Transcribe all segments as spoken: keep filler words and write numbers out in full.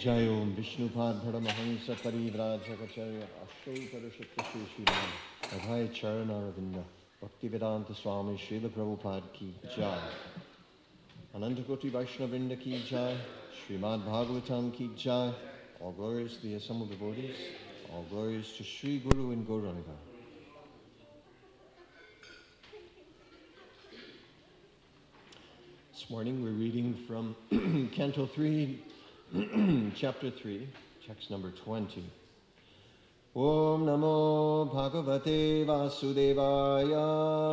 Jayom Vishnupad Paramahansa Parivrajagacharya Ashto Parashakti Srimad Adhaya Charana Bhaktivedanta Swami Srila Prabhupada Ki Jai Anantakoti Vaishnavrinda Ki Jai Srimad Bhagavatam Ki Jai. All glories to the assembled devotees. All glories to Sri Guru and Gauranga. This morning we're reading from Canto three, Chapter three, text number twenty. Om Namo Bhagavate Vasudevaya.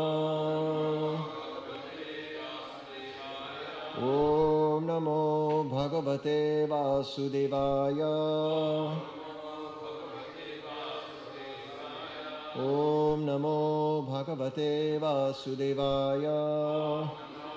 Om Namo Bhagavate Vasudevaya. Om Namo Bhagavate Vasudevaya.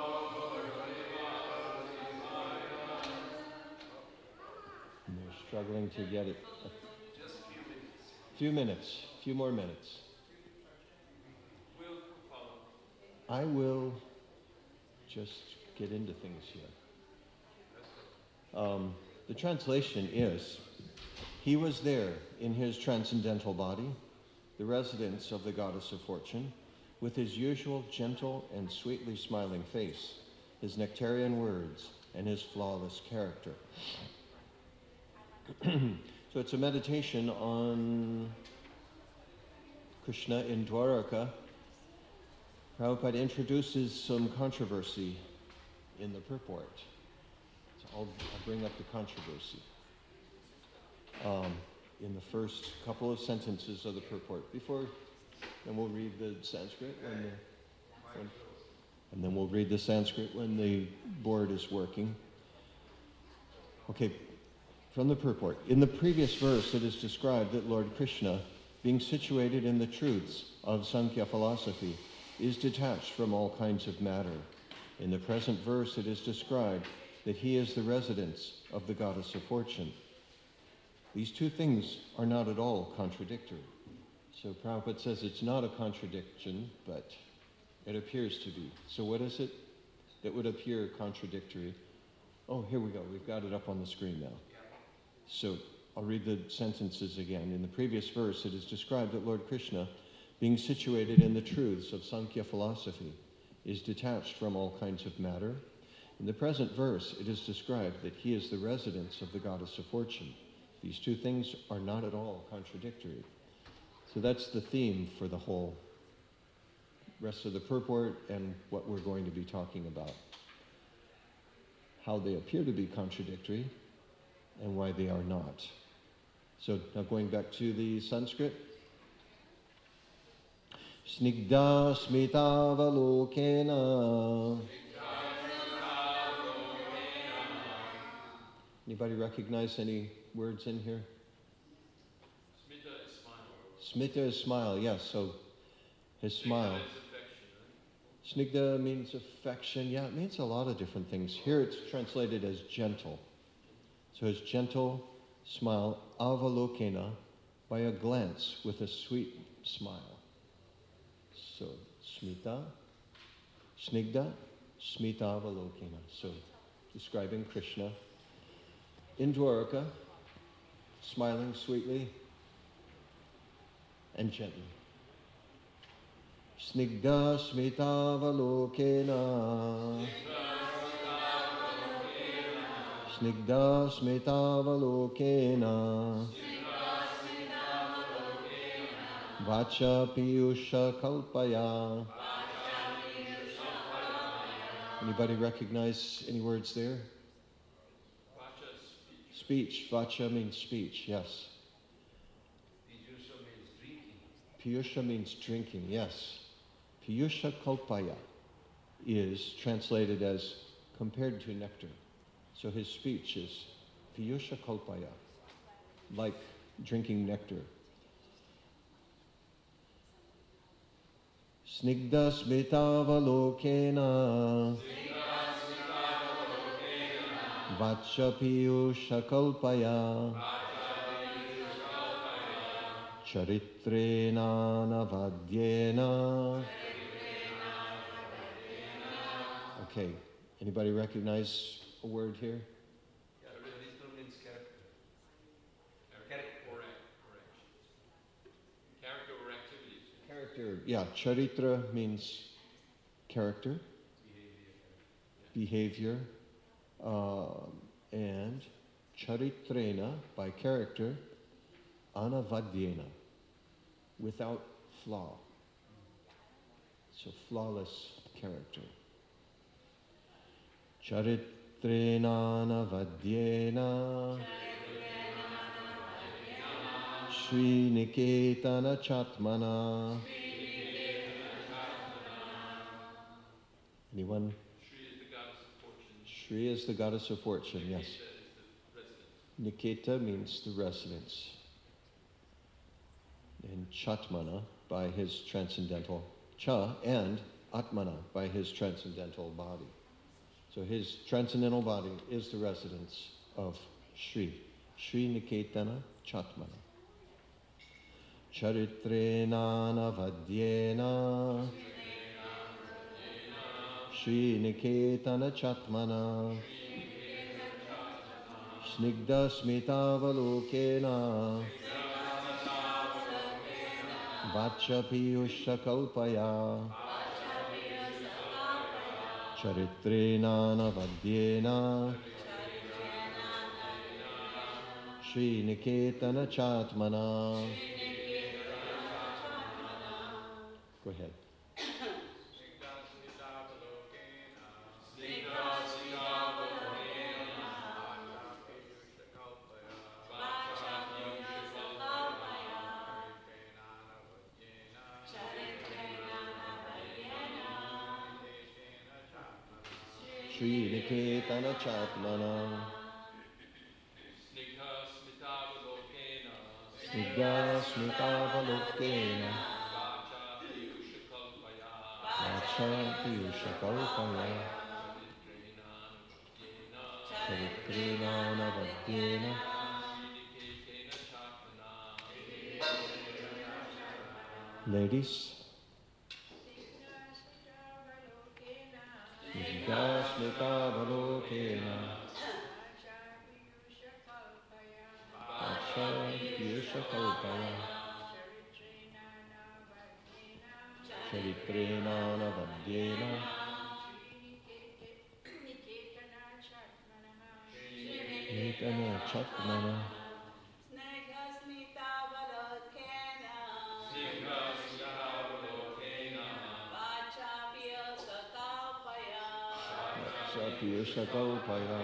Struggling to get it. Just a few minutes. Few minutes. Few more minutes. We'll follow. I will just get into things here. Um, the translation is, he was there in his transcendental body, the residence of the goddess of fortune, with his usual gentle and sweetly smiling face, his nectarian words, and his flawless character. So it's a meditation on Krishna in Dwaraka. Prabhupada introduces some controversy in the purport. So I'll, I'll bring up the controversy um, in the first couple of sentences of the purport. Before, then we'll read the Sanskrit when the, when, and then we'll read the Sanskrit when the board is working. Okay. From the purport. In the previous verse, it is described that Lord Krishna, being situated in the truths of Sankhya philosophy, is detached from all kinds of matter. In the present verse, it is described that he is the residence of the goddess of fortune. These two things are not at all contradictory. So Prabhupada says it's not a contradiction, but it appears to be. So what is it that would appear contradictory? Oh, here we go. We've got it up on the screen now. So I'll read the sentences again. In the previous verse, it is described that Lord Krishna, being situated in the truths of Sankhya philosophy, is detached from all kinds of matter. In the present verse, it is described that he is the residence of the goddess of fortune. These two things are not at all contradictory. So that's the theme for the whole rest of the purport and what we're going to be talking about. How they appear to be contradictory and why they are not. So now going back to the Sanskrit. Snigdha smitavalokena. Anybody recognize any words in here? Smita is smile. Smita is smile, yes. So his smile. Snigdha means affection. Yeah, it means a lot of different things. Here it's translated as gentle. So his gentle smile, avalokena, by a glance with a sweet smile. So smita, snigdha, smita avalokena. So describing Krishna in Dwaraka, smiling sweetly and gently. Snigdha smita avalokena. Snigdha smitavalokena. Vacha piyusha kalpaya. Anybody recognize any words there? Vacha speech. Speech. Vacha means speech, yes. Piyusha means drinking. Piyusha means drinking, yes. Piyusha kalpaya is translated as compared to nectar. So his speech is piyusha kalpaya, like drinking nectar. Snigdha smitavalokena. Vacha piyusha kalpaya. Charitrena navadyena. Okay, anybody recognize a word here? Yeah, Ritra means character. Character, yeah, charitra means character, behavior, uh, and charitrena, by character, anavadyena, without flaw. So flawless character. Charitrena anavadyena Sri Niketana Chatmana. Anyone? Shri is the goddess of fortune. Shri is the goddess of fortune, yes. Niketa is the residence. Niketa means the residence. And Chatmana by his transcendental Cha, and Atmana by his transcendental body. So his transcendental body is the residence of Shri. Shri Niketana Chatmana. Charitrena navadyena Shri Niketana Chatmana Snigdha Smitavalokena Vacha Piyusha Kalpaya Charitrena navadyena Shri Niketana Chatmana. Go ahead. Shri Niketana Chatmana Snigdha Smitavalokena Vacha Piyusha Kalpaya Charitrena navadyena Ladies, Snigdha Smitavalokena Vacha Piyusha Kalpaya Charitrena navadyena Niketana Chatmana Vacha Piyusha Kalpaya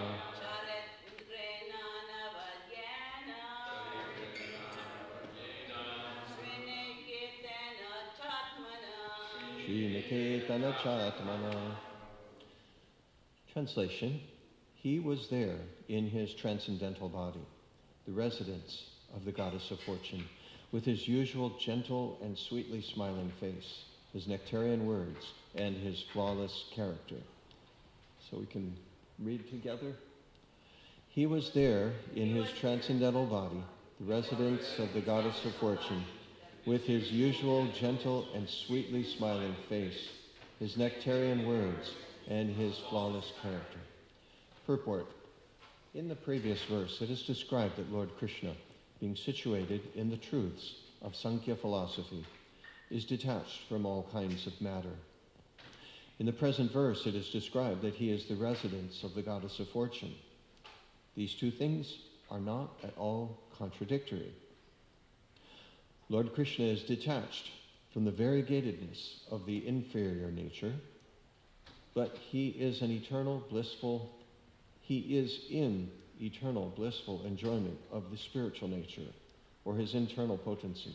Shri Niketana Chatmana. Translation: He was there in his transcendental body, the residence of the goddess of fortune, with his usual gentle and sweetly smiling face, his nectarian words, and his flawless character. So we can read together. He was there in his transcendental body, the residence of the goddess of fortune, with his usual gentle and sweetly smiling face, his nectarian words, and his flawless character. Purport. In the previous verse, it is described that Lord Krishna, being situated in the truths of Sankhya philosophy, is detached from all kinds of matter. In the present verse, it is described that he is the residence of the goddess of fortune. These two things are not at all contradictory. Lord Krishna is detached from the variegatedness of the inferior nature, but he is an eternal, blissful, he is in eternal, blissful enjoyment of the spiritual nature, or his internal potency.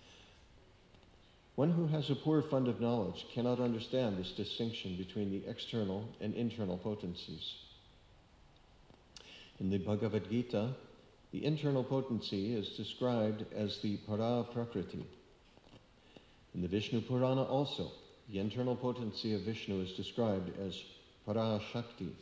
One who has a poor fund of knowledge cannot understand this distinction between the external and internal potencies. In the Bhagavad Gita, the internal potency is described as the para prakriti. In the Vishnu Purana also, the internal potency of Vishnu is described as para shakti.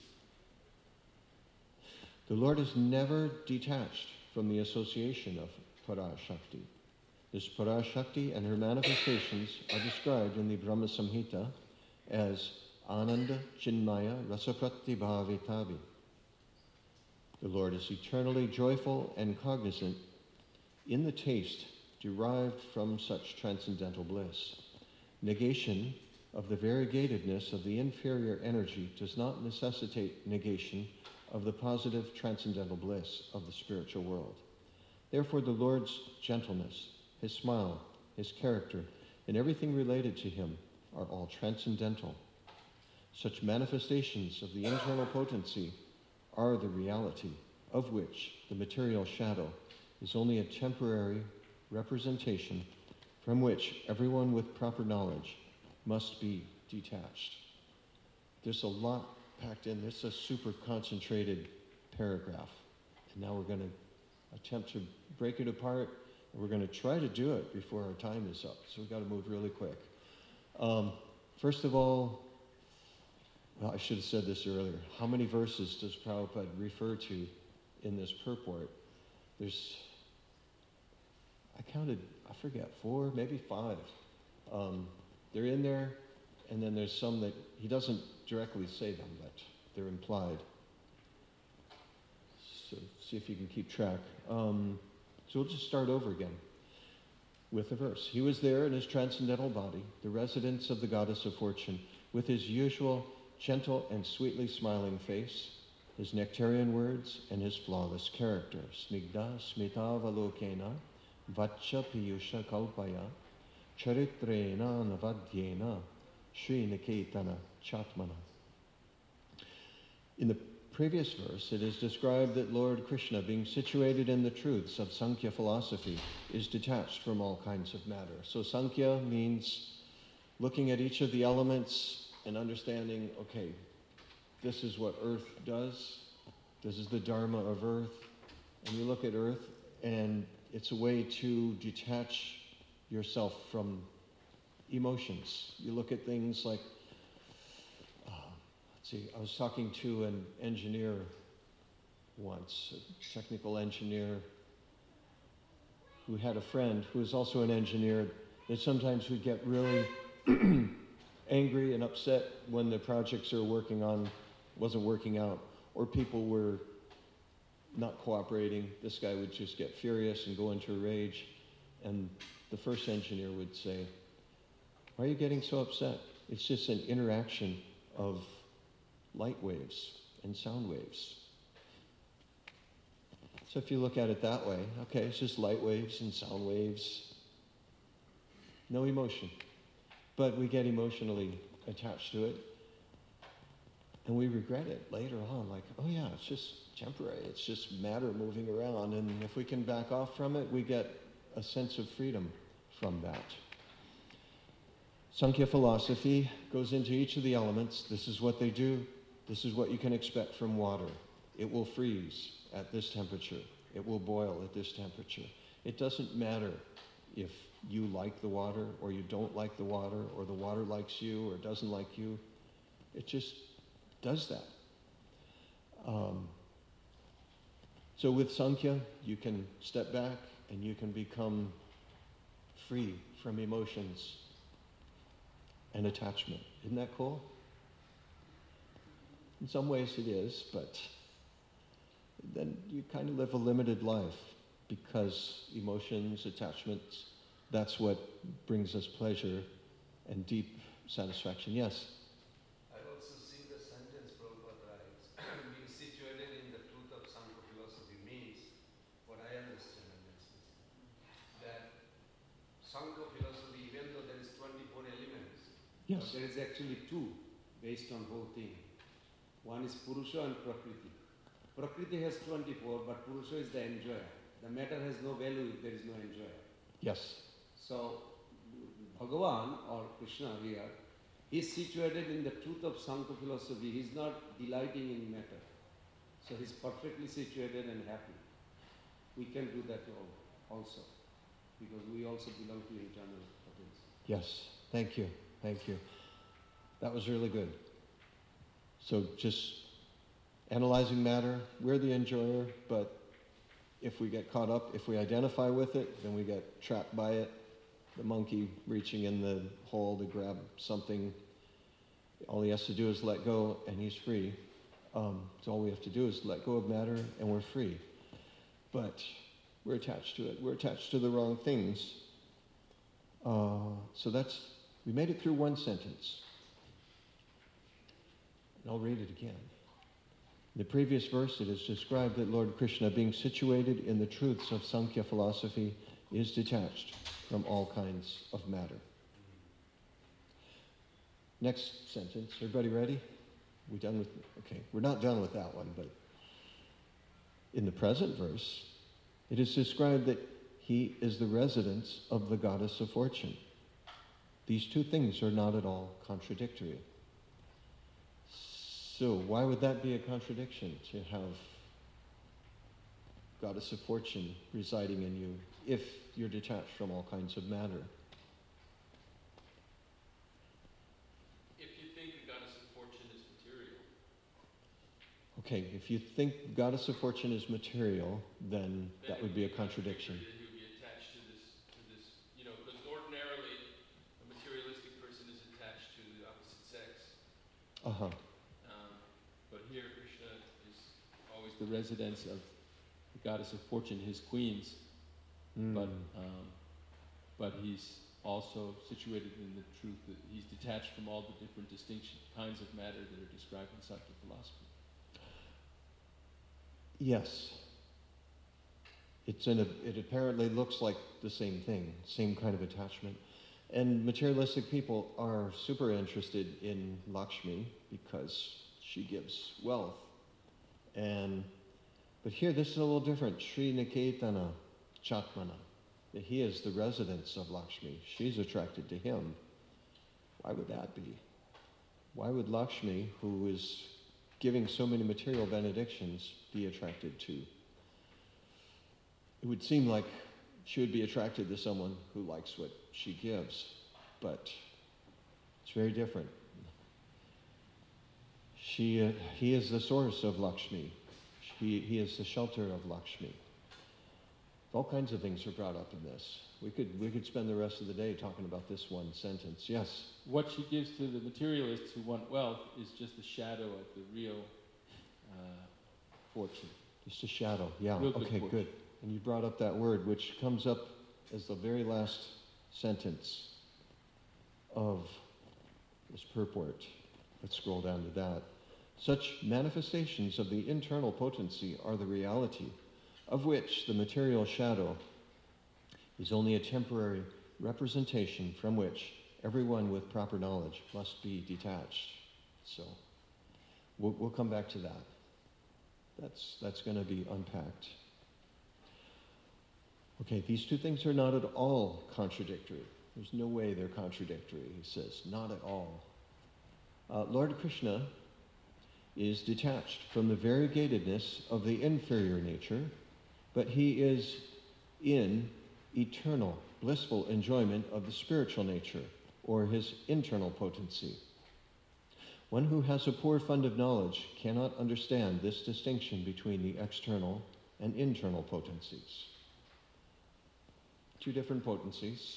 The Lord is never detached from the association of para shakti. This para shakti and her manifestations are described in the Brahma Samhita as Ananda Chinmaya Rasaprati Bhavitavi. The Lord is eternally joyful and cognizant in the taste derived from such transcendental bliss. Negation of the variegatedness of the inferior energy does not necessitate negation of the positive transcendental bliss of the spiritual world. Therefore, the Lord's gentleness, his smile, his character, and everything related to him are all transcendental. Such manifestations of the internal potency are the reality, of which the material shadow is only a temporary representation from which everyone with proper knowledge must be detached. There's a lot packed in. This is a super concentrated paragraph. And now we're going to attempt to break it apart, and we're going to try to do it before our time is up. So we've got to move really quick. Um, first of all, well, I should have said this earlier. How many verses does Prabhupada refer to in this purport? There's, I counted, I forget, four, maybe five. Um, they're in there, and then there's some that he doesn't directly say them, but they're implied. So see if you can keep track. Um, so we'll just start over again with the verse. He was there in his transcendental body, the residence of the goddess of fortune, with his usual gentle and sweetly smiling face, his nectarian words, and his flawless character. Snigdha smita valokena vacha piyusha kalpaya charitrena navadyena Sri Niketana Chatmana. In the previous verse, it is described that Lord Krishna, being situated in the truths of Sankhya philosophy, is detached from all kinds of matter. So Sankhya means looking at each of the elements and understanding, okay, this is what earth does. This is the dharma of earth. And you look at earth, and it's a way to detach yourself from emotions. You look at things like, uh, let's see, I was talking to an engineer once, a technical engineer, who had a friend who was also an engineer, that sometimes would get really angry and upset when the projects they're working on wasn't working out, or people were not cooperating. This guy would just get furious and go into a rage, and the first engineer would say, "Why are you getting so upset? It's just an interaction of light waves and sound waves." So if you look at it that way, okay, it's just light waves and sound waves. No emotion. But we get emotionally attached to it, and we regret it later on, like, oh yeah, it's just temporary, it's just matter moving around, and if we can back off from it, we get a sense of freedom from that. Sankhya philosophy goes into each of the elements. This is what they do. This is what you can expect from water. It will freeze at this temperature. It will boil at this temperature. It doesn't matter if you like the water or you don't like the water, or the water likes you or doesn't like you. It just does that. Um, so with Sankhya, you can step back and you can become free from emotions and attachment. Isn't that cool? In some ways it is, but then you kind of live a limited life, because emotions, attachments, that's what brings us pleasure and deep satisfaction. Yes? I also see the sentence Prabhupada writes, being situated in the truth of Sankhya philosophy means, what I understand in this, that Sankhya philosophy, even though there is twenty-four elements, Yes. but there is actually two based on whole thing. One is Purusha and Prakriti. Prakriti has twenty-four, but Purusha is the enjoyer. The matter has no value if there is no enjoyer. Yes. So, Bhagavan or Krishna here is situated in the truth of Sankhya philosophy. He is not delighting in matter. So he is perfectly situated and happy. We can do that also, because we also belong to internal potency. Yes. Thank you. Thank you. That was really good. So just analyzing matter, we're the enjoyer, but if we get caught up, if we identify with it, then we get trapped by it. The monkey reaching in the hole to grab something, all he has to do is let go, and he's free. Um, so all we have to do is let go of matter, and we're free. But we're attached to it. We're attached to the wrong things. Uh, so that's We made it through one sentence. And I'll read it again. In the previous verse, it is described that Lord Krishna, being situated in the truths of Sankhya philosophy, is detached from all kinds of matter. Next sentence. Everybody ready? We done with? Okay, we're not done with that one, but in the present verse, it is described that he is the residence of the goddess of fortune. These two things are not at all contradictory. So why would that be a contradiction, to have goddess of fortune residing in you if you're detached from all kinds of matter? If you think the goddess of fortune is material. Okay, if you think goddess of fortune is material, then, then that would be a contradiction. That he would be attached to this, to this, you know, because ordinarily a materialistic person is attached to the opposite sex. Uh-huh. Um, but here Krishna is always the residence of the goddess of fortune, his queens. Mm. But um, but he's also situated in the truth that he's detached from all the different distinction kinds of matter that are described in Sankhya philosophy. Yes. It's in a, it apparently looks like the same thing, same kind of attachment. And materialistic people are super interested in Lakshmi because she gives wealth. And but here this is a little different. Sri Niketana Chatmana. He is the residence of Lakshmi. She's attracted to him. Why would that be? Why would Lakshmi, who is giving so many material benedictions, be attracted to? It would seem like she would be attracted to someone who likes what she gives, but it's very different. She, uh, he is the source of Lakshmi. He, he is the shelter of Lakshmi. All kinds of things are brought up in this. We could we could spend the rest of the day talking about this one sentence. Yes? What she gives to the materialists who want wealth is just a shadow of the real uh, fortune. Just a shadow. Yeah. Real good Okay, fortune. good. And you brought up that word, which comes up as the very last sentence of this purport. Let's scroll down to that. Such manifestations of the internal potency are the reality, of which the material shadow is only a temporary representation from which everyone with proper knowledge must be detached. So we'll, we'll come back to that. That's, that's going to be unpacked. Okay, these two things are not at all contradictory. There's no way they're contradictory, he says, not at all. Uh, Lord Krishna is detached from the variegatedness of the inferior nature, but he is in eternal, blissful enjoyment of the spiritual nature, or his internal potency. One who has a poor fund of knowledge cannot understand this distinction between the external and internal potencies. Two different potencies.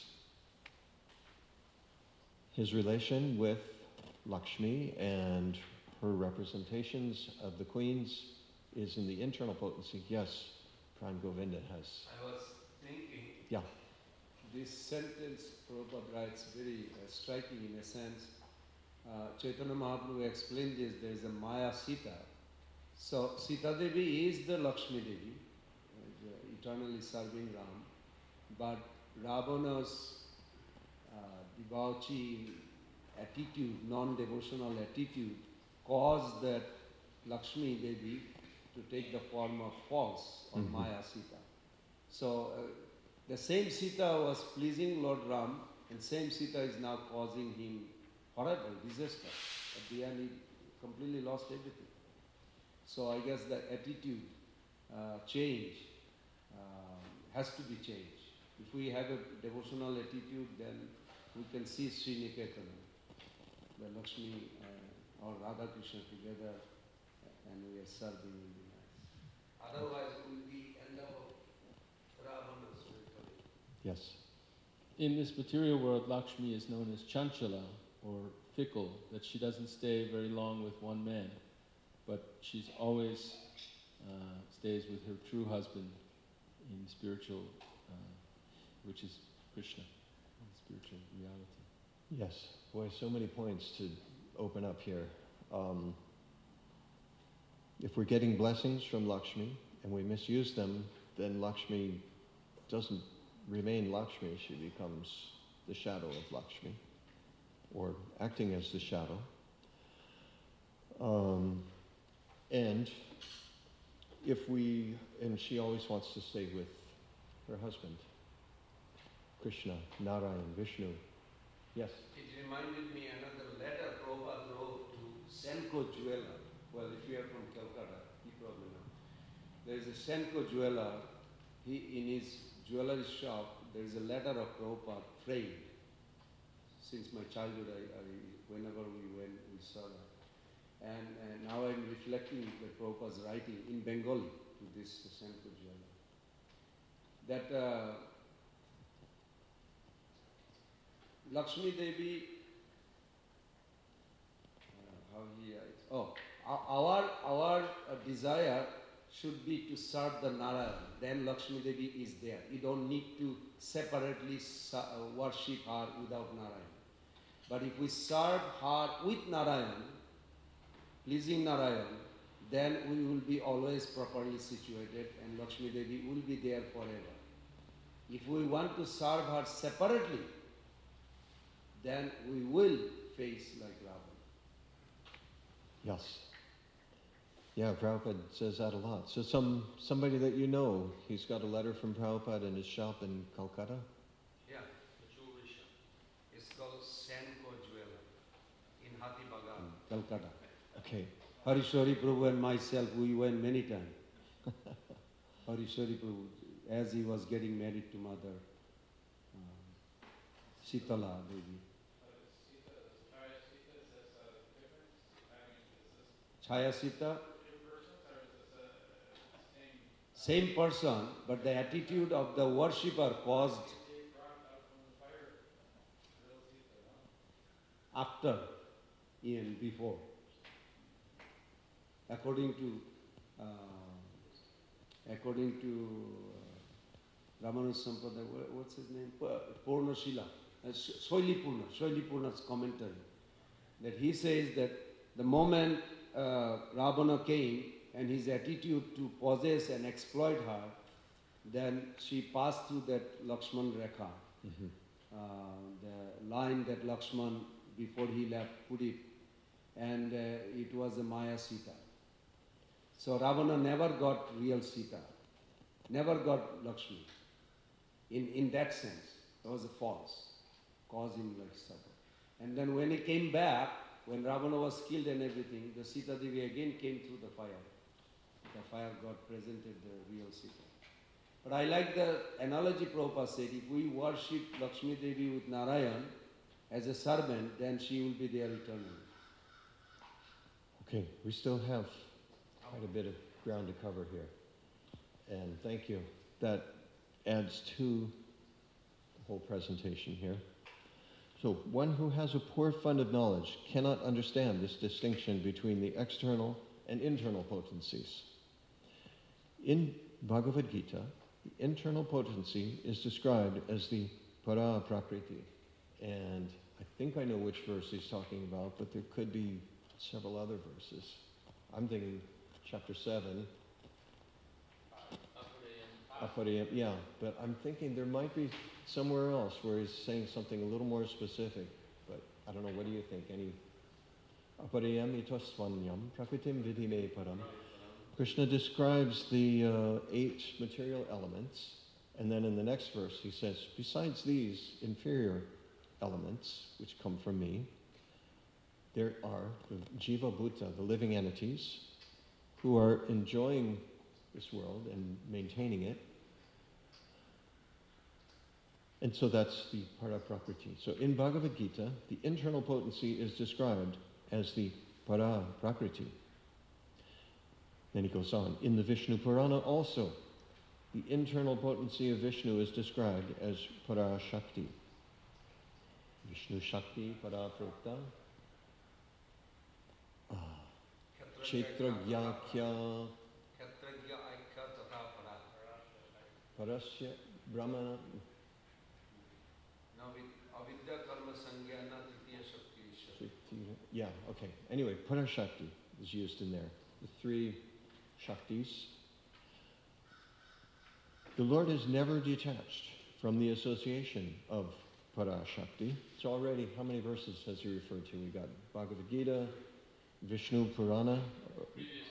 His relation with Lakshmi and her representations of the queens is in the internal potency. Yes, Pran Govinda has. I was thinking, Yeah. this sentence Prabhupada writes very uh, striking in a sense. Uh, Chaitanya Mahaprabhu explained this, there is a Maya Sita. So Sita Devi is the Lakshmi Devi, uh, eternally serving Ram. But Ravana's uh, debauchee attitude, non-devotional attitude, caused that Lakshmi Devi to take the form of false or Mm-hmm. Maya Sita. So uh, the same Sita was pleasing Lord Ram, and same Sita is now causing him horrible disaster. At the end, he completely lost everything. So I guess the attitude uh, change uh, has to be changed. If we have a devotional attitude, then we can see Sri Niketana, the Lakshmi uh, or Radha Krishna together, and we are serving in the night. Otherwise, we will be end up of Ravana spiritually. Yes. In this material world, Lakshmi is known as Chanchala, or fickle, that she doesn't stay very long with one man, but she's always uh, stays with her true husband in spiritual, uh, which is Krishna, in spiritual reality. Yes, boy, so many points to open up here. Um, if we're getting blessings from Lakshmi and we misuse them, then Lakshmi doesn't remain Lakshmi, she becomes the shadow of Lakshmi, or acting as the shadow. Um, and if we, and she always wants to stay with her husband, Krishna, Narayan, Vishnu. Yes? It reminded me another letter Prabhupada wrote to Senko jeweler. Well, if you are from Calcutta, you probably know. There is a Senko jeweler. He, in his jewelry shop, there is a letter of Prabhupada framed. Since my childhood, I, I, whenever we went, we saw that. And, and now I'm reflecting that Prabhupada's writing in Bengali to this Senko jeweler. That uh, Lakshmi Devi, uh, how he writes, oh, our, our uh, desire should be to serve the Narayan. Then Lakshmi Devi is there. You don't need to separately uh, worship her without Narayan. But if we serve her with Narayan, pleasing Narayan, then we will be always properly situated and Lakshmi Devi will be there forever. If we want to serve her separately, then we will face like Ravana. Yes. Yeah, Prabhupada says that a lot. So some somebody that you know, he's got a letter from Prabhupada in his shop in Calcutta? Yeah, the jewelry shop. It's called Senko Jeweler in Hathibagar, Calcutta. Okay. Harishwari Prabhu and myself, we went many times. Harishwari Prabhu, as he was getting married to Mother um, Sitala Devi. Chaya Sita? Same person, but the attitude of the worshipper caused after and before. According to uh, according to uh, Ramanuja Sampraday, what's his name? Purna Shila, uh, Soili Purna, Soili Purna's commentary, that he says that the moment uh, Ravana came and his attitude to possess and exploit her, then she passed through that Lakshman Rekha, mm-hmm. uh, the line that Lakshman, before he left, put it, and uh, it was a Maya Sita. So Ravana never got real Sita, never got Lakshmi. In, in that sense, it was a false, causing like suffer. And then when he came back, when Ravana was killed and everything, the Sita Devi again came through the fire. The fire god presented the real Sita. But I like the analogy Prabhupada said, if we worship Lakshmi Devi with Narayan as a servant, then she will be there eternally. Okay, we still have quite a bit of ground to cover here. And thank you. That adds to the whole presentation here. So one who has a poor fund of knowledge cannot understand this distinction between the external and internal potencies. In Bhagavad Gita, the internal potency is described as the para prakriti. And I think I know which verse he's talking about, but there could be several other verses. I'm thinking chapter seven. Apariyam, yeah, but I'm thinking there might be somewhere else where he's saying something a little more specific, but I don't know, what do you think? Any Apariyam itosvanyam prakritim vidime param. Krishna describes the uh, eight material elements, and then in the next verse he says, besides these inferior elements, which come from me, there are the Jiva Bhuta, the living entities, who are enjoying this world and maintaining it. And so that's the para prakriti. So in Bhagavad Gita, the internal potency is described as the para prakriti. Then he goes on. In the Vishnu Purana also, the internal potency of Vishnu is described as para shakti. Vishnu Shakti para prokta. Ah. Kshetragya kya. Parasya Brahmana. Now with Avidya karma sangyana tritiya shakti ishvara. Yeah, okay. Anyway, Parashakti is used in there. The three Shaktis. The Lord is never detached from the association of Parashakti. It's already, how many verses has he referred to? We got Bhagavad Gita, Vishnu Purana. Previous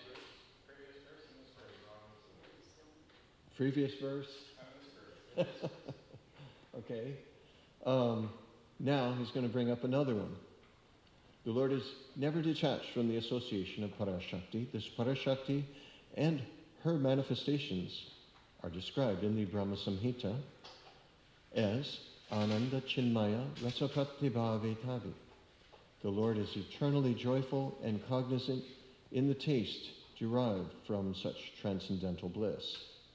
verse, previous verse in this verse. Previous verse? Okay. Um, now he's going to bring up another one. The Lord is never detached from the association of Parashakti. This Parashakti and her manifestations are described in the Brahma Samhita as Ananda Chinmaya Rasapratibhavetavi. The Lord is eternally joyful and cognizant in the taste derived from such transcendental bliss.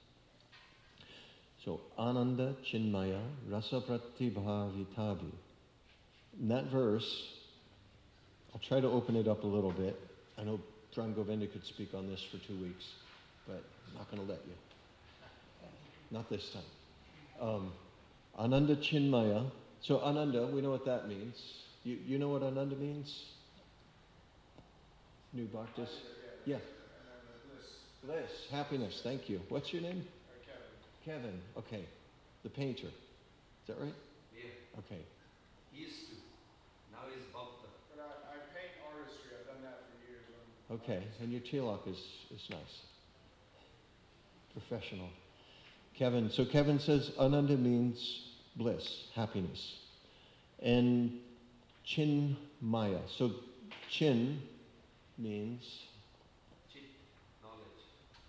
So, Ananda Chinmaya Rasapratibhavetavi. In that verse, I'll try to open it up a little bit. I know Pran Govinda could speak on this for two weeks, but I'm not going to let you. Not this time. Um, Ananda Chinmaya. So Ananda, we know what that means. You you know what Ananda means? New Bhaktas? Yeah. Bliss. Bliss, happiness, thank you. What's your name? Kevin. Kevin, okay. The painter. Is that right? Yeah. Okay. He used to. Now he's Bhakta. But I, I paint artistry. I've done that for years. I'm, Okay, and your tilak is, is nice. Professional. Kevin, so Kevin says Ananda means bliss, happiness. And Chinmaya, so Chin means Chit, knowledge.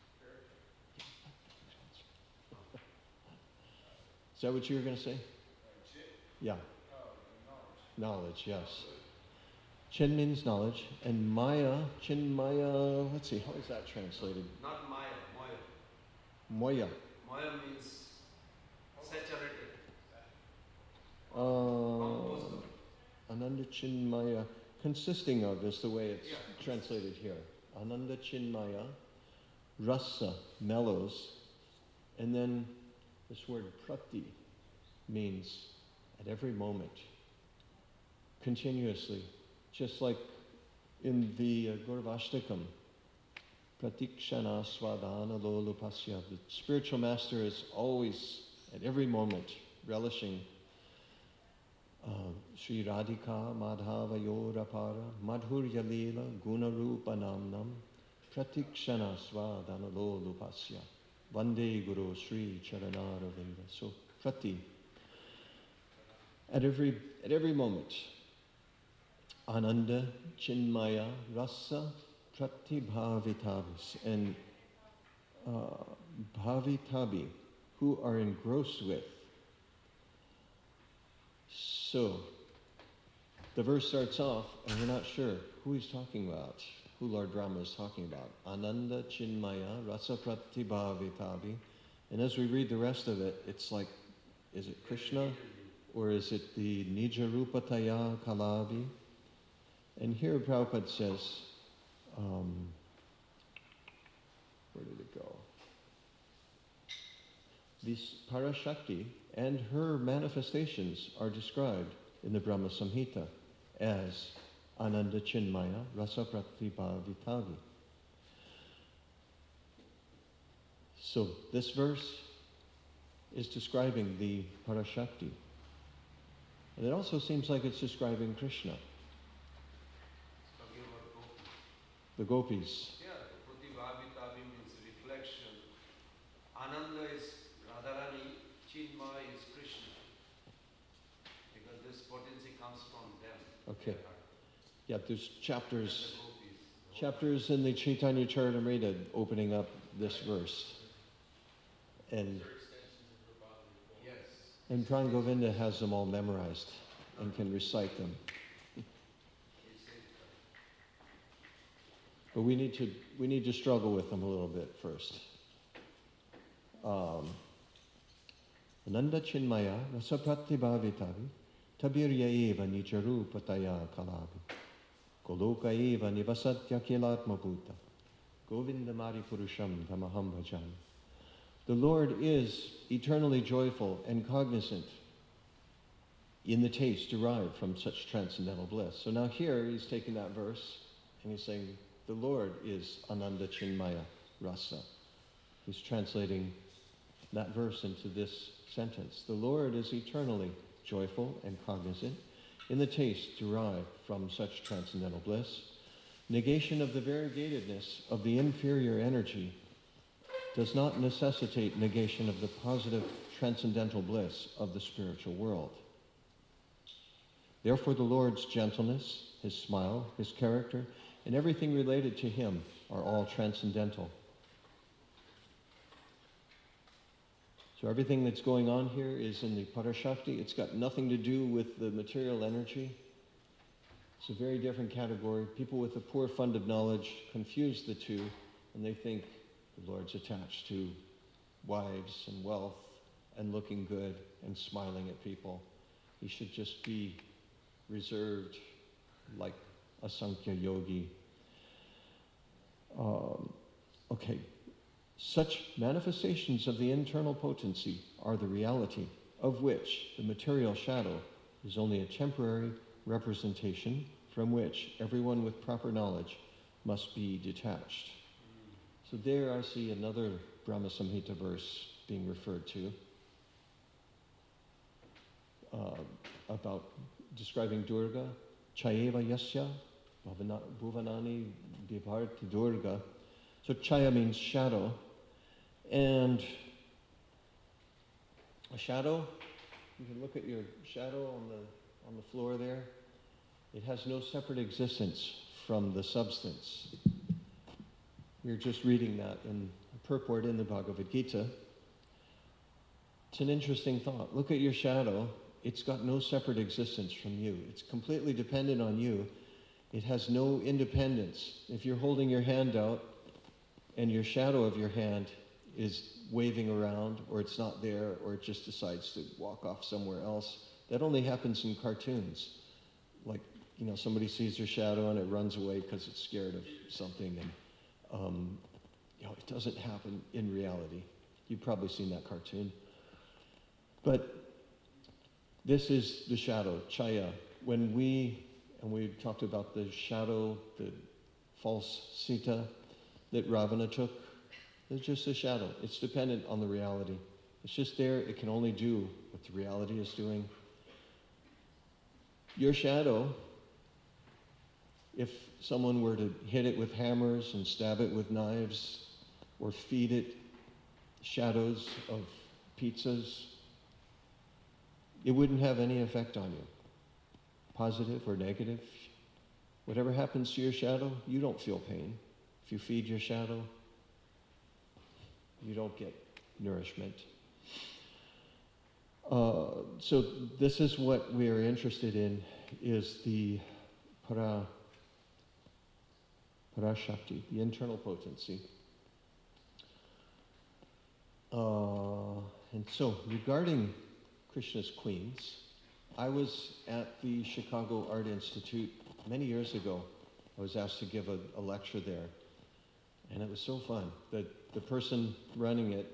Is that what you were going to say? uh, chit. Yeah, Oh, knowledge. knowledge, yes. Chin means knowledge, and Maya, Chinmaya, let's see, how is that translated? Not Maya, Maya. Moya. Maya means saturated. Uh, Composed of. Ananda Chinmaya, consisting of is the way it's Yeah. translated here. Ananda Chinmaya, rasa, mellows, and then this word prati means at every moment, continuously, just like in the uh, Gauravashtakam, pratikshana swadhana lolupasya. The spiritual master is always, at every moment, relishing uh, Sri Radhika Madhava Yorapara Madhurya Leela Gunarupa Namnam pratikshana swadhana lolupasya Vande Guru Sri Charanaravinda. So prati, at every at every moment, Ananda Chinmaya Rasa Pratibhavitavis, and uh, Bhavitavi, who are engrossed with. So, the verse starts off, and we're not sure who he's talking about, who Lord Rama is talking about. Ananda Chinmaya Rasa Pratibhavitavi. And as we read the rest of it, it's like, is it Krishna? Or is it the Nija Rupataya Kalavi? And here Prabhupada says, um, where did it go? This Parashakti and her manifestations are described in the Brahma Samhita as Ananda Chinmaya Rasa Pratibhavitavi. So this verse is describing the Parashakti. And it also seems like it's describing Krishna, Talking about gopis. the gopis. Yeah, Pratibhavitavi means reflection. Ananda is Radharani, Chinmaya is Krishna. Because this potency comes from them. Okay. their Yeah, heart. there's And chapters, the gopis. the whole chapters in the Chaitanya Charitamrita opening up this verse. And Yes. and Pran Govinda has them all memorized and can recite them. He says that. But we need to we need to struggle with them a little bit first. Um, Ananda Chinmaya Rasa Pratibhavitavi Tabirya eva Nicharupataya Kalavi Goloka eva Nivasatya Kilatma Bhuta Govinda Mari Purusham Tamaham Bhajami. The Lord is eternally joyful and cognizant in the taste derived from such transcendental bliss. So now here he's taking that verse and he's saying, the Lord is Ananda Chinmaya Rasa. He's translating that verse into this sentence. The Lord is eternally joyful and cognizant in the taste derived from such transcendental bliss. Negation of the variegatedness of the inferior energy does not necessitate negation of the positive transcendental bliss of the spiritual world. Therefore, the Lord's gentleness, his smile, his character, and everything related to him are all transcendental. So everything that's going on here is in the Parashakti. It's got nothing to do with the material energy. It's a very different category. People with a poor fund of knowledge confuse the two, and they think the Lord's attached to wives and wealth and looking good and smiling at people. He should just be reserved like a Sankhya yogi. Um, okay. Such manifestations of the internal potency are the reality, of which the material shadow is only a temporary representation from which everyone with proper knowledge must be detached. So there I see another Brahma Samhita verse being referred to uh, about describing Durga. Chayeva yasya bhuvanani vibharti Durga. So chaya means shadow. And a shadow, you can look at your shadow on the on the floor there. It has no separate existence from the substance. We were just reading that in a purport in the Bhagavad Gita. It's an interesting thought. Look at your shadow. It's got no separate existence from you. It's completely dependent on you. It has no independence. If you're holding your hand out and your shadow of your hand is waving around, or it's not there, or it just decides to walk off somewhere else, that only happens in cartoons. Like, you know, somebody sees their shadow and it runs away because it's scared of something, and um, you know, it doesn't happen in reality. You've probably seen that cartoon. But this is the shadow, chaya. When we, and we talked about the shadow, the false Sita that Ravana took, it's just a shadow. It's dependent on the reality. It's just there. It can only do what the reality is doing. Your shadow, if someone were to hit it with hammers and stab it with knives or feed it shadows of pizzas, it wouldn't have any effect on you, positive or negative. Whatever happens to your shadow, you don't feel pain. If you feed your shadow, you don't get nourishment. Uh, so this is what we are interested in, is the para, parashakti, the internal potency. Uh, and so regarding Krishna's queens, I was at the Chicago Art Institute many years ago. I was asked to give a, a lecture there. And it was so fun. The, the person running it,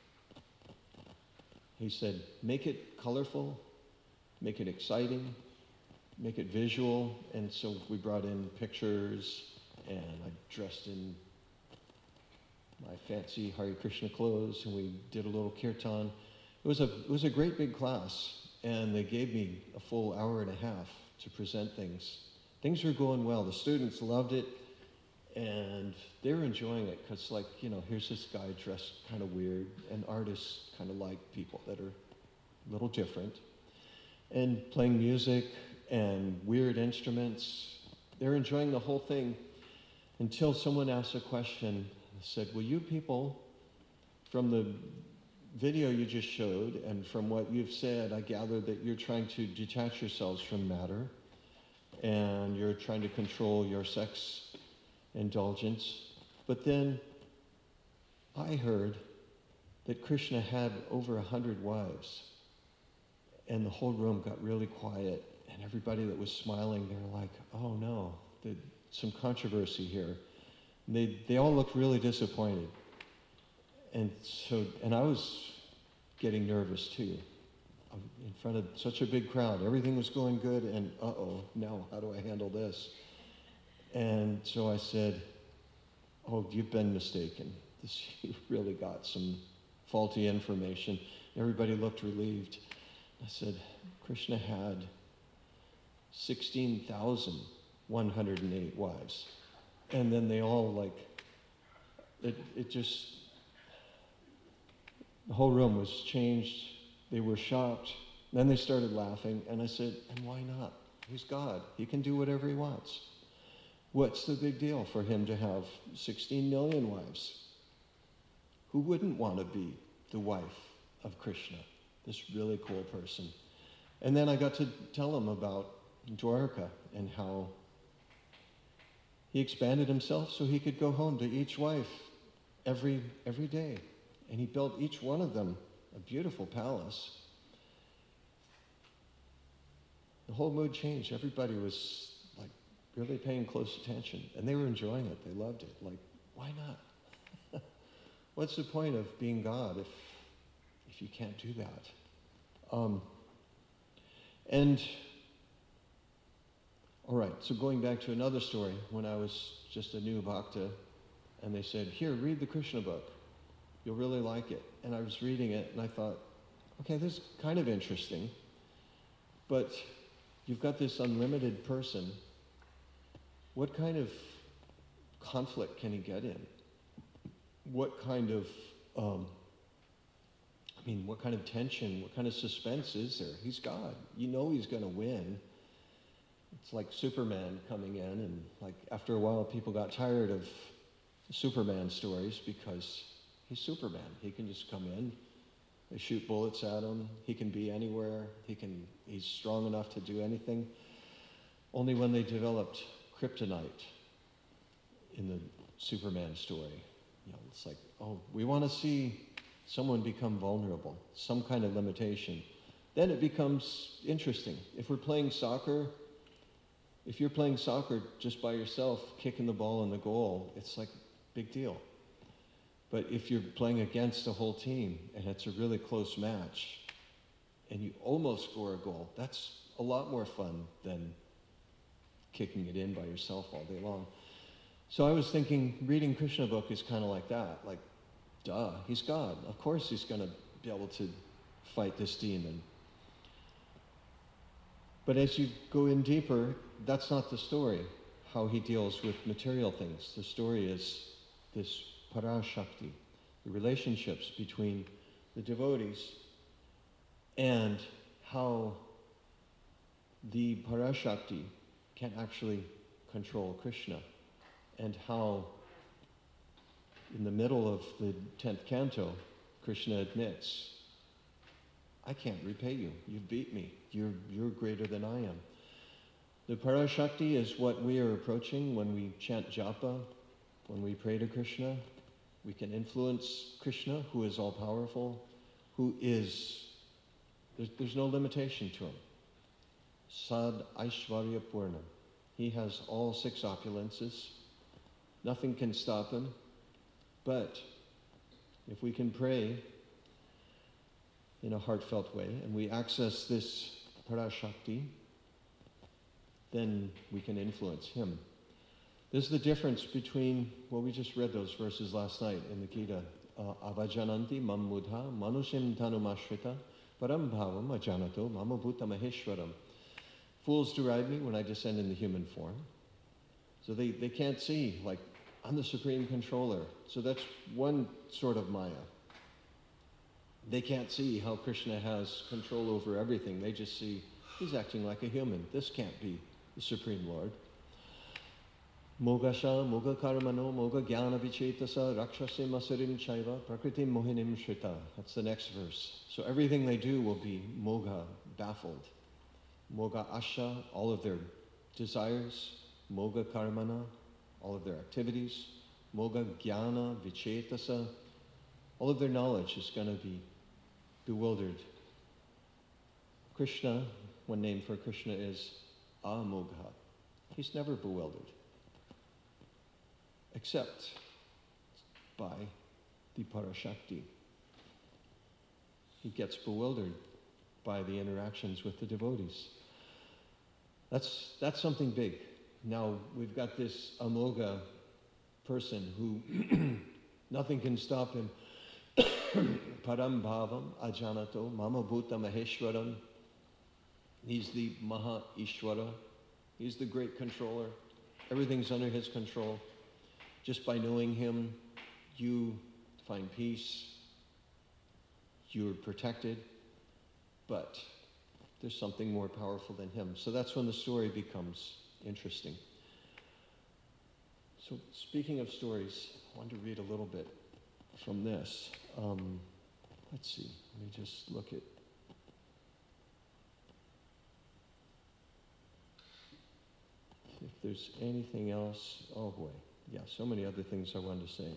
he said, make it colorful, make it exciting, make it visual. And so we brought in pictures, and I dressed in my fancy Hare Krishna clothes, and we did a little kirtan. It was a, it was a great big class, and they gave me a full hour and a half to present things. Things were going well. The students loved it. And they're enjoying it because, like, you know, here's this guy dressed kind of weird, and artists kind of like people that are a little different, and playing music and weird instruments. They're enjoying the whole thing until someone asked a question and said, well, you people, from the video you just showed and from what you've said, I gather that you're trying to detach yourselves from matter, and you're trying to control your sex indulgence. But then I heard that Krishna had over a hundred wives, and the whole room got really quiet, and everybody that was smiling, they were like, oh no, there's some controversy here. And they, they all looked really disappointed. And so, and I was getting nervous too. um, in front of such a big crowd. Everything was going good, and uh-oh, now how do I handle this? And so I said, oh, you've been mistaken. This, you really got some faulty information. Everybody looked relieved. I said, Krishna had sixteen thousand one hundred eight wives. And then they all like, it, it just, the whole room was changed. They were shocked. Then they started laughing. And I said, and why not? He's God. He can do whatever he wants. What's the big deal for him to have sixteen million wives? Who wouldn't want to be the wife of Krishna, this really cool person? And then I got to tell him about Dwarka and how he expanded himself so he could go home to each wife every every day. And he built each one of them a beautiful palace. The whole mood changed. Everybody was like really paying close attention. And they were enjoying it. They loved it. Like, why not? What's the point of being God if if you can't do that? Um, and all right, so going back to another story, when I was just a new bhakta, and they said, here, read the Krishna book. You'll really like it. And I was reading it, and I thought, okay, this is kind of interesting, but you've got this unlimited person. What kind of conflict can he get in? What kind of, um, I mean, what kind of tension, what kind of suspense is there? He's God. You know he's going to win. It's like Superman coming in, and like after a while people got tired of Superman stories because he's Superman. He can just come in, they shoot bullets at him, he can be anywhere, he can, he's strong enough to do anything. Only when they developed kryptonite in the Superman story, you know, it's like, oh, we want to see someone become vulnerable, some kind of limitation. Then it becomes interesting. If we're playing soccer, if you're playing soccer just by yourself, kicking the ball in the goal, it's like a big deal. But if you're playing against a whole team and it's a really close match and you almost score a goal, that's a lot more fun than kicking it in by yourself all day long. So I was thinking reading Krishna book is kind of like that. Like, duh, he's God. Of course he's going to be able to fight this demon. But as you go in deeper, that's not the story, how he deals with material things. The story is this Parashakti, the relationships between the devotees and how the Parashakti can actually control Krishna, and how in the middle of the tenth canto, Krishna admits, I can't repay you. You've beat me. You're, you're greater than I am. The Parashakti is what we are approaching when we chant japa, when we pray to Krishna. We can influence Krishna, who is all-powerful, who is, there's, there's no limitation to him. Sad Aishwarya Purna. He has all six opulences. Nothing can stop him. But if we can pray in a heartfelt way, and we access this Parashakti, then we can influence him. This is the difference between, well, we just read those verses last night in the Gita. Avajananti mam mudha manushim tanumashvita param bhavam ajanato mama bhuta maheshwaram. Fools deride me when I descend in the human form. So they, they can't see, like, I'm the supreme controller. So that's one sort of Maya. They can't see how Krishna has control over everything. They just see, he's acting like a human. This can't be the Supreme Lord. Mogasha, moga karmano, moga jnana vichetasa, rakshasi masurim chaiva, prakritim mohinim shrita. That's the next verse. So everything they do will be moga, baffled. Moga asha, all of their desires. Moga karmana, all of their activities. Moga jnana vichetasa, all of their knowledge is going to be bewildered. Krishna, one name for Krishna is Amogha. He's never bewildered, except by the Parashakti. He gets bewildered by the interactions with the devotees. That's, that's something big. Now, we've got this Amoga person who nothing can stop him. Param Bhavam Ajanato Mama Bhuta Maheshwaram. He's the Maha Ishwara. He's the great controller. Everything's under his control. Just by knowing him, you find peace. You're protected. But there's something more powerful than him. So that's when the story becomes interesting. So speaking of stories, I want to read a little bit from this. Um, let's see. Let me just look at... If there's anything else... Oh boy. Yeah, so many other things I wanted to say.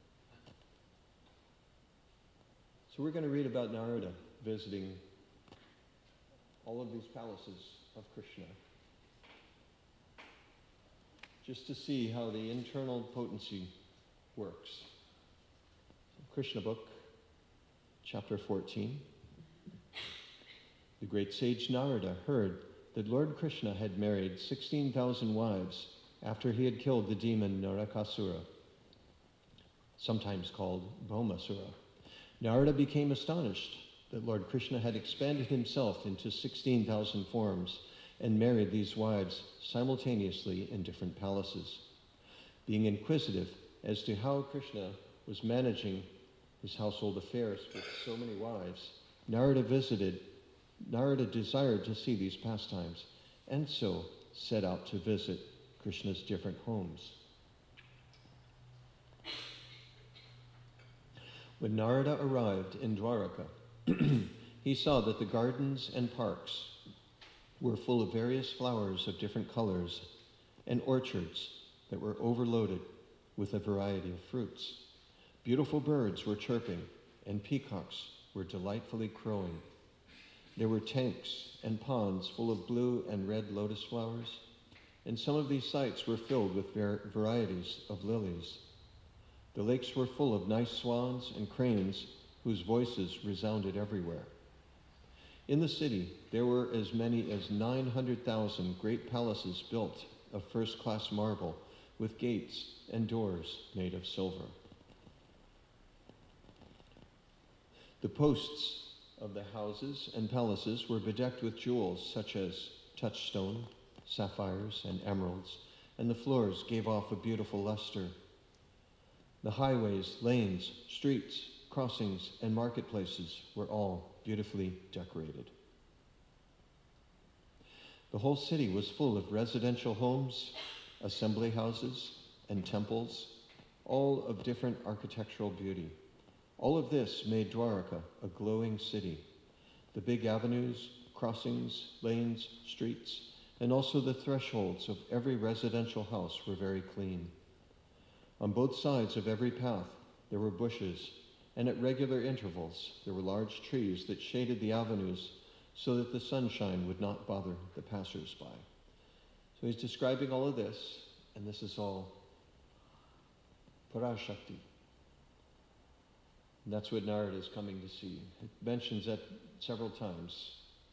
So we're going to read about Narada visiting all of these palaces of Krishna, just to see how the internal potency works. Krishna book, chapter fourteen. The great sage Narada heard that Lord Krishna had married sixteen thousand wives after he had killed the demon Narakasura, sometimes called Bhaumasura. Narada became astonished that Lord Krishna had expanded himself into sixteen thousand forms and married these wives simultaneously in different palaces. Being inquisitive as to how Krishna was managing his household affairs with so many wives, Narada visited, Narada desired to see these pastimes, and so set out to visit Krishna's different homes. When Narada arrived in Dwaraka, he saw that the gardens and parks were full of various flowers of different colors and orchards that were overloaded with a variety of fruits. Beautiful birds were chirping and peacocks were delightfully crowing. There were tanks and ponds full of blue and red lotus flowers, and some of these sites were filled with var- varieties of lilies. The lakes were full of nice swans and cranes whose voices resounded everywhere. In the city, there were as many as nine hundred thousand great palaces built of first-class marble with gates and doors made of silver. The posts of the houses and palaces were bedecked with jewels such as touchstone, sapphires, and emeralds, and the floors gave off a beautiful luster. The highways, lanes, streets, crossings, and marketplaces were all beautifully decorated. The whole city was full of residential homes, assembly houses, and temples, all of different architectural beauty. All of this made Dwaraka a glowing city. The big avenues, crossings, lanes, streets, and also the thresholds of every residential house were very clean. On both sides of every path there were bushes, and at regular intervals there were large trees that shaded the avenues so that the sunshine would not bother the passers-by. So he's describing all of this, and this is all Parashakti. And that's what Narada is coming to see. It mentions that several times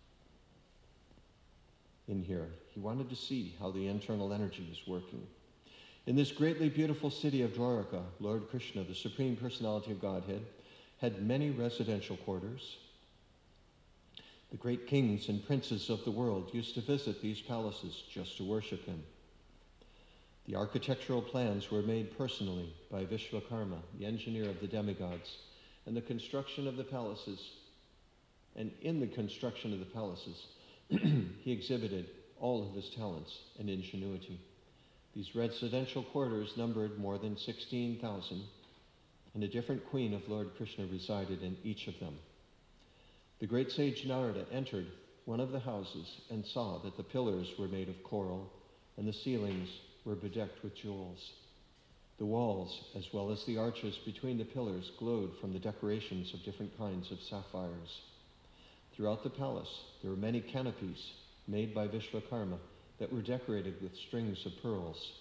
in here. He wanted to see how the internal energy is working. In this greatly beautiful city of Dwaraka, Lord Krishna, the Supreme Personality of Godhead, had many residential quarters. The great kings and princes of the world used to visit these palaces just to worship him. The architectural plans were made personally by Vishvakarma, the engineer of the demigods, and the construction of the palaces, and in the construction of the palaces, he exhibited all of his talents and ingenuity. These residential quarters numbered more than sixteen thousand, and a different queen of Lord Krishna resided in each of them. The great sage Narada entered one of the houses and saw that the pillars were made of coral and the ceilings were bedecked with jewels. The walls, as well as the arches between the pillars, glowed from the decorations of different kinds of sapphires. Throughout the palace, there were many canopies made by Vishvakarma that were decorated with strings of pearls.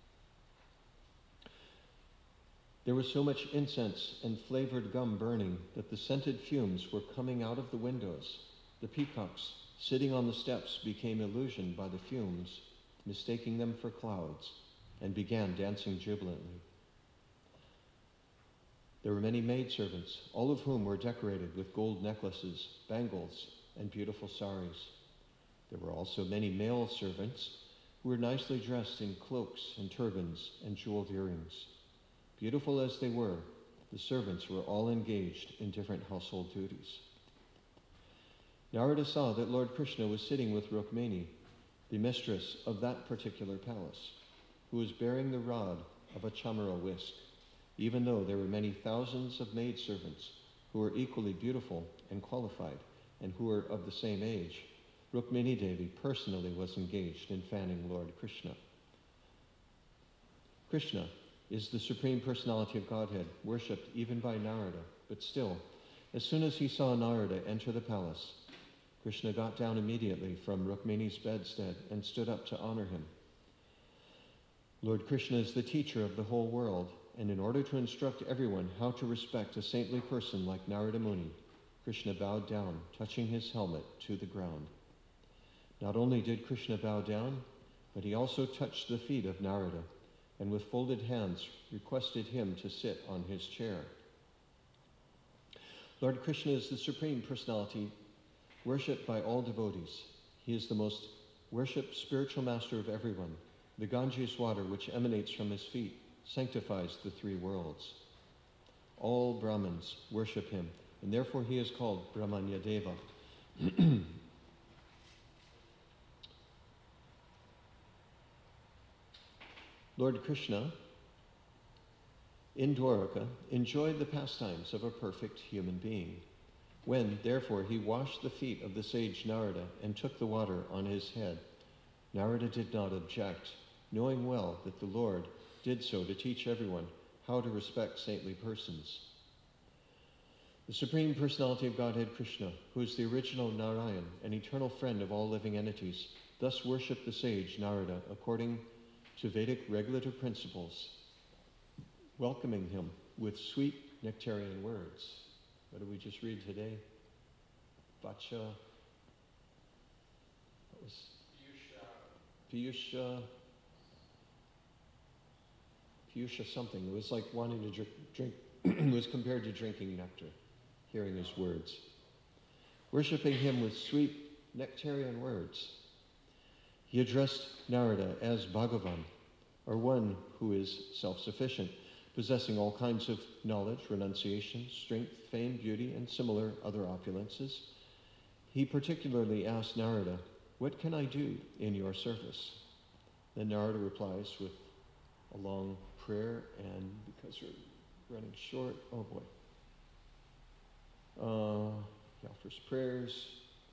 There was so much incense and flavored gum burning that the scented fumes were coming out of the windows The peacocks sitting on the steps became illusioned by the fumes, mistaking them for clouds, and began dancing jubilantly. There were many maidservants, all of whom were decorated with gold necklaces, bangles, and beautiful saris. There were also many male servants who were nicely dressed in cloaks and turbans and jeweled earrings. Beautiful as they were, the servants were all engaged in different household duties. Narada saw that Lord Krishna was sitting with Rukmini, the mistress of that particular palace, who was bearing the rod of a chamara whisk, even though there were many thousands of maidservants who were equally beautiful and qualified and who were of the same age. Rukmini Devi personally was engaged in fanning Lord Krishna. Krishna is the Supreme Personality of Godhead, worshipped even by Narada, but still, as soon as he saw Narada enter the palace, Krishna got down immediately from Rukmini's bedstead and stood up to honor him. Lord Krishna is the teacher of the whole world, and in order to instruct everyone how to respect a saintly person like Narada Muni, Krishna bowed down, touching his helmet to the ground. Not only did Krishna bow down, but he also touched the feet of Narada, and with folded hands requested him to sit on his chair. Lord Krishna is the Supreme Personality, worshipped by all devotees. He is the most worshipped spiritual master of everyone. The Ganges water which emanates from his feet sanctifies the three worlds. All Brahmins worship him, and therefore he is called Brahmanya Deva. Lord Krishna, in Dwaraka, enjoyed the pastimes of a perfect human being. When, therefore, he washed the feet of the sage Narada and took the water on his head, Narada did not object, knowing well that the Lord did so to teach everyone how to respect saintly persons. The Supreme Personality of Godhead, Krishna, who is the original Narayan, an eternal friend of all living entities, thus worshipped the sage Narada according to Vedic regulative principles, welcoming him with sweet nectarian words. What did we just read today? Vacha. What was? Piyusha. Piyusha something. It was like wanting to drink, drink it was compared to drinking nectar, hearing his words. Worshipping him with sweet nectarian words. He addressed Narada as Bhagavan, or one who is self-sufficient, possessing all kinds of knowledge, renunciation, strength, fame, beauty, and similar other opulences. He particularly asked Narada, "What can I do in your service?" Then Narada replies with a long prayer, and because we're running short, oh boy. Uh, he offers prayers.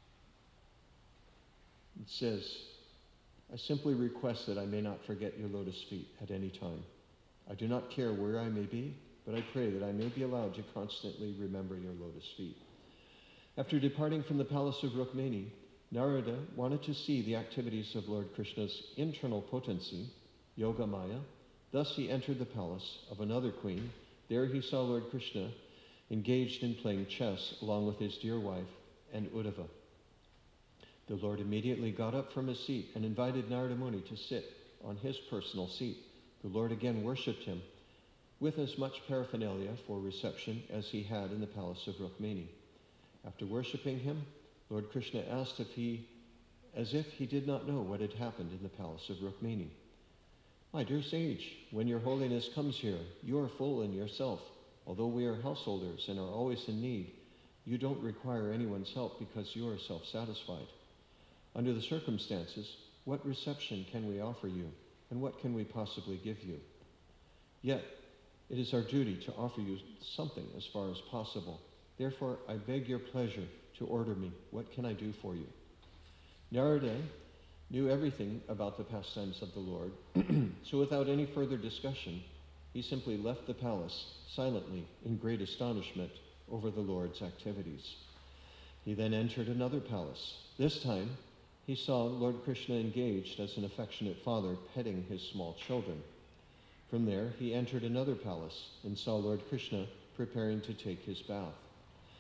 It says, "I simply request that I may not forget your lotus feet at any time. I do not care where I may be, but I pray that I may be allowed to constantly remember your lotus feet." After departing from the palace of Rukmini, Narada wanted to see the activities of Lord Krishna's internal potency, Yoga Maya. Thus he entered the palace of another queen. There he saw Lord Krishna engaged in playing chess along with his dear wife and Uddhava. The Lord immediately got up from his seat and invited Narada Muni to sit on his personal seat. The Lord again worshipped him with as much paraphernalia for reception as he had in the palace of Rukmini. After worshipping him, Lord Krishna asked if he, as if he did not know what had happened in the palace of Rukmini. "My dear sage, when your holiness comes here, you are full in yourself. Although we are householders and are always in need, you don't require anyone's help because you are self-satisfied. Under the circumstances, what reception can we offer you, and what can we possibly give you? Yet, it is our duty to offer you something as far as possible. Therefore, I beg your pleasure to order me. What can I do for you?" Narada knew everything about the pastimes of the Lord, so without any further discussion, he simply left the palace silently in great astonishment over the Lord's activities. He then entered another palace. This time, he saw Lord Krishna engaged as an affectionate father petting his small children. From there, he entered another palace and saw Lord Krishna preparing to take his bath.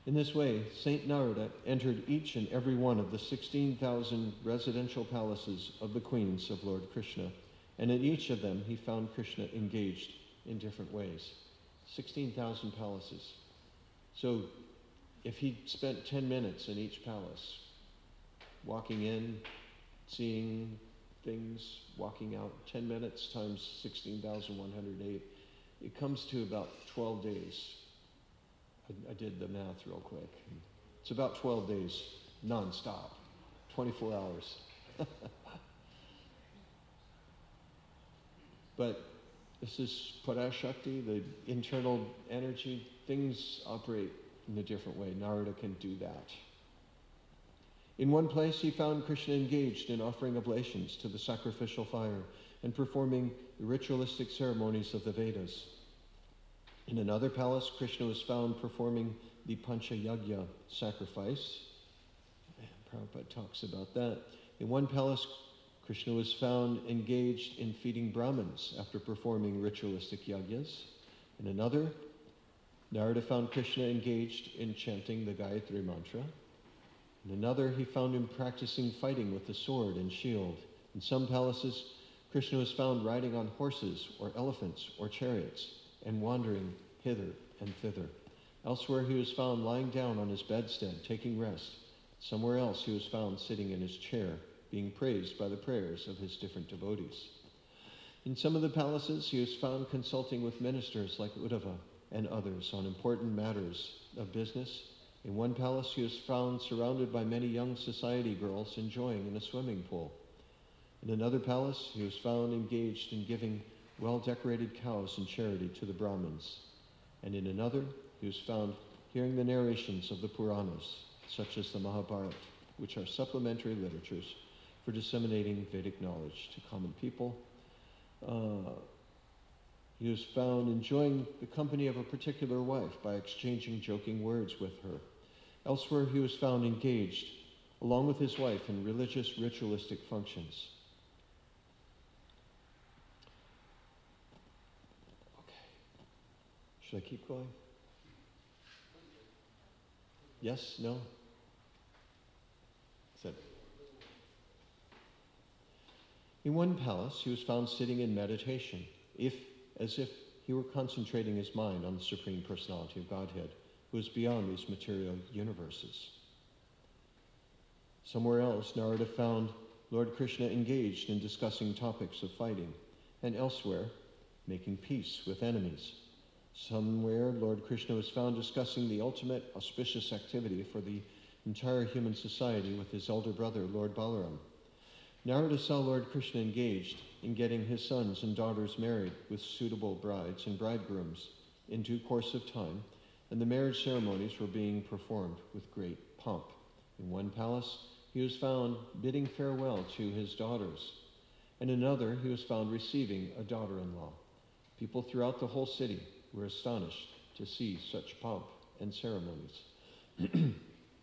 In this way, Saint Narada entered each and every one of the sixteen thousand residential palaces of the queens of Lord Krishna, and in each of them he found Krishna engaged in different ways. sixteen thousand palaces. So if he spent ten minutes in each palace, walking in, seeing things, walking out, ten minutes times sixteen thousand one hundred eight, it comes to about twelve days. I, I did the math real quick. It's about twelve days, non-stop, twenty-four hours. But this is Parashakti, the internal energy. Things operate in a different way. Narada can do that. In one place, he found Krishna engaged in offering oblations to the sacrificial fire and performing the ritualistic ceremonies of the Vedas. In another palace, Krishna was found performing the Panchayagya sacrifice. Prabhupada talks about that. In one palace, Krishna was found engaged in feeding Brahmins after performing ritualistic yagyas. In another, Narada found Krishna engaged in chanting the Gayatri mantra. In another, he found him practicing fighting with the sword and shield. In some palaces, Krishna was found riding on horses or elephants or chariots and wandering hither and thither. Elsewhere, he was found lying down on his bedstead, taking rest. Somewhere else, he was found sitting in his chair, being praised by the prayers of his different devotees. In some of the palaces, he was found consulting with ministers like Uddhava and others on important matters of business. In one palace, he was found surrounded by many young society girls enjoying in a swimming pool. In another palace, he was found engaged in giving well-decorated cows in charity to the Brahmins. And in another, he was found hearing the narrations of the Puranas, such as the Mahabharata, which are supplementary literatures for disseminating Vedic knowledge to common people. Uh, he was found enjoying the company of a particular wife by exchanging joking words with her. Elsewhere, he was found engaged, along with his wife, in religious ritualistic functions. Okay. Should I keep going? Yes? No? Said. In one palace, he was found sitting in meditation, if, as if he were concentrating his mind on the Supreme Personality of Godhead, who is beyond these material universes. Somewhere else, Narada found Lord Krishna engaged in discussing topics of fighting, and elsewhere, making peace with enemies. Somewhere, Lord Krishna was found discussing the ultimate auspicious activity for the entire human society with his elder brother, Lord Balaram. Narada saw Lord Krishna engaged in getting his sons and daughters married with suitable brides and bridegrooms in due course of time, and the marriage ceremonies were being performed with great pomp. In one palace, he was found bidding farewell to his daughters. In another, he was found receiving a daughter-in-law. People throughout the whole city were astonished to see such pomp and ceremonies.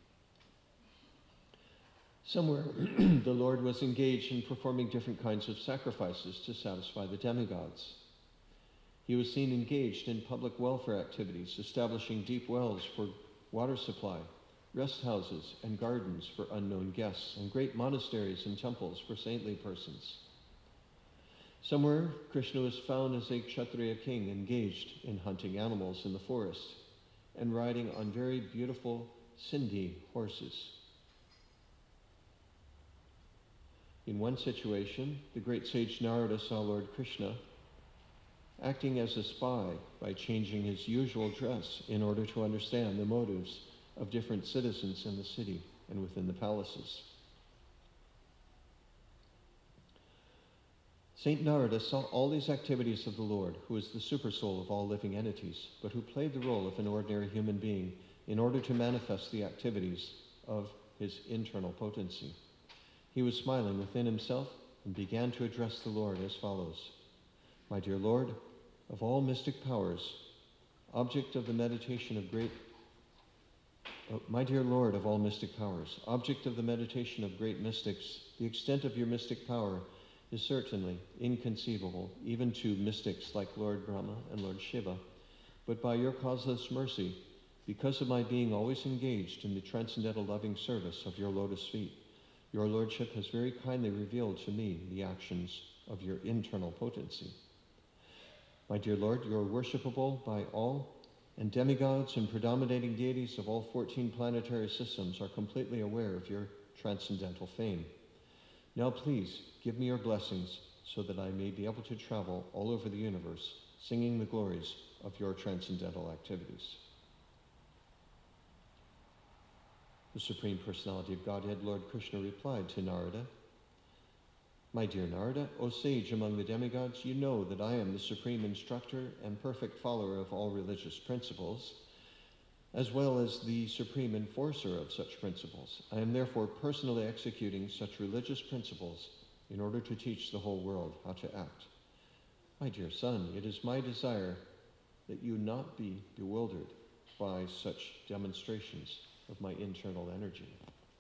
Somewhere, the Lord was engaged in performing different kinds of sacrifices to satisfy the demigods. He was seen engaged in public welfare activities, establishing deep wells for water supply, rest houses and gardens for unknown guests, and great monasteries and temples for saintly persons. Somewhere, Krishna was found as a Kshatriya king engaged in hunting animals in the forest and riding on very beautiful Sindhi horses. In one situation, the great sage Narada saw Lord Krishna acting as a spy by changing his usual dress in order to understand the motives of different citizens in the city and within the palaces. Saint Narada saw all these activities of the Lord, who is the supersoul of all living entities, but who played the role of an ordinary human being in order to manifest the activities of his internal potency. He was smiling within himself and began to address the Lord as follows. My dear Lord, of all mystic powers, object of the meditation of great... Oh, my dear Lord of all mystic powers, object of the meditation of great mystics, the extent of your mystic power is certainly inconceivable, even to mystics like Lord Brahma and Lord Shiva, but by your causeless mercy, Because of my being always engaged in the transcendental loving service of your lotus feet, your Lordship has very kindly revealed to me the actions of your internal potency. My dear Lord, you are worshipable by all, and demigods and predominating deities of all fourteen planetary systems are completely aware of your transcendental fame. Now please, give me your blessings so that I may be able to travel all over the universe, singing the glories of your transcendental activities. The Supreme Personality of Godhead, Lord Krishna, replied to Narada, My dear Narada, O sage among the demigods, you know that I am the supreme instructor and perfect follower of all religious principles, as well as the supreme enforcer of such principles. I am therefore personally executing such religious principles in order to teach the whole world how to act. My dear son, it is my desire that you not be bewildered by such demonstrations of my internal energy.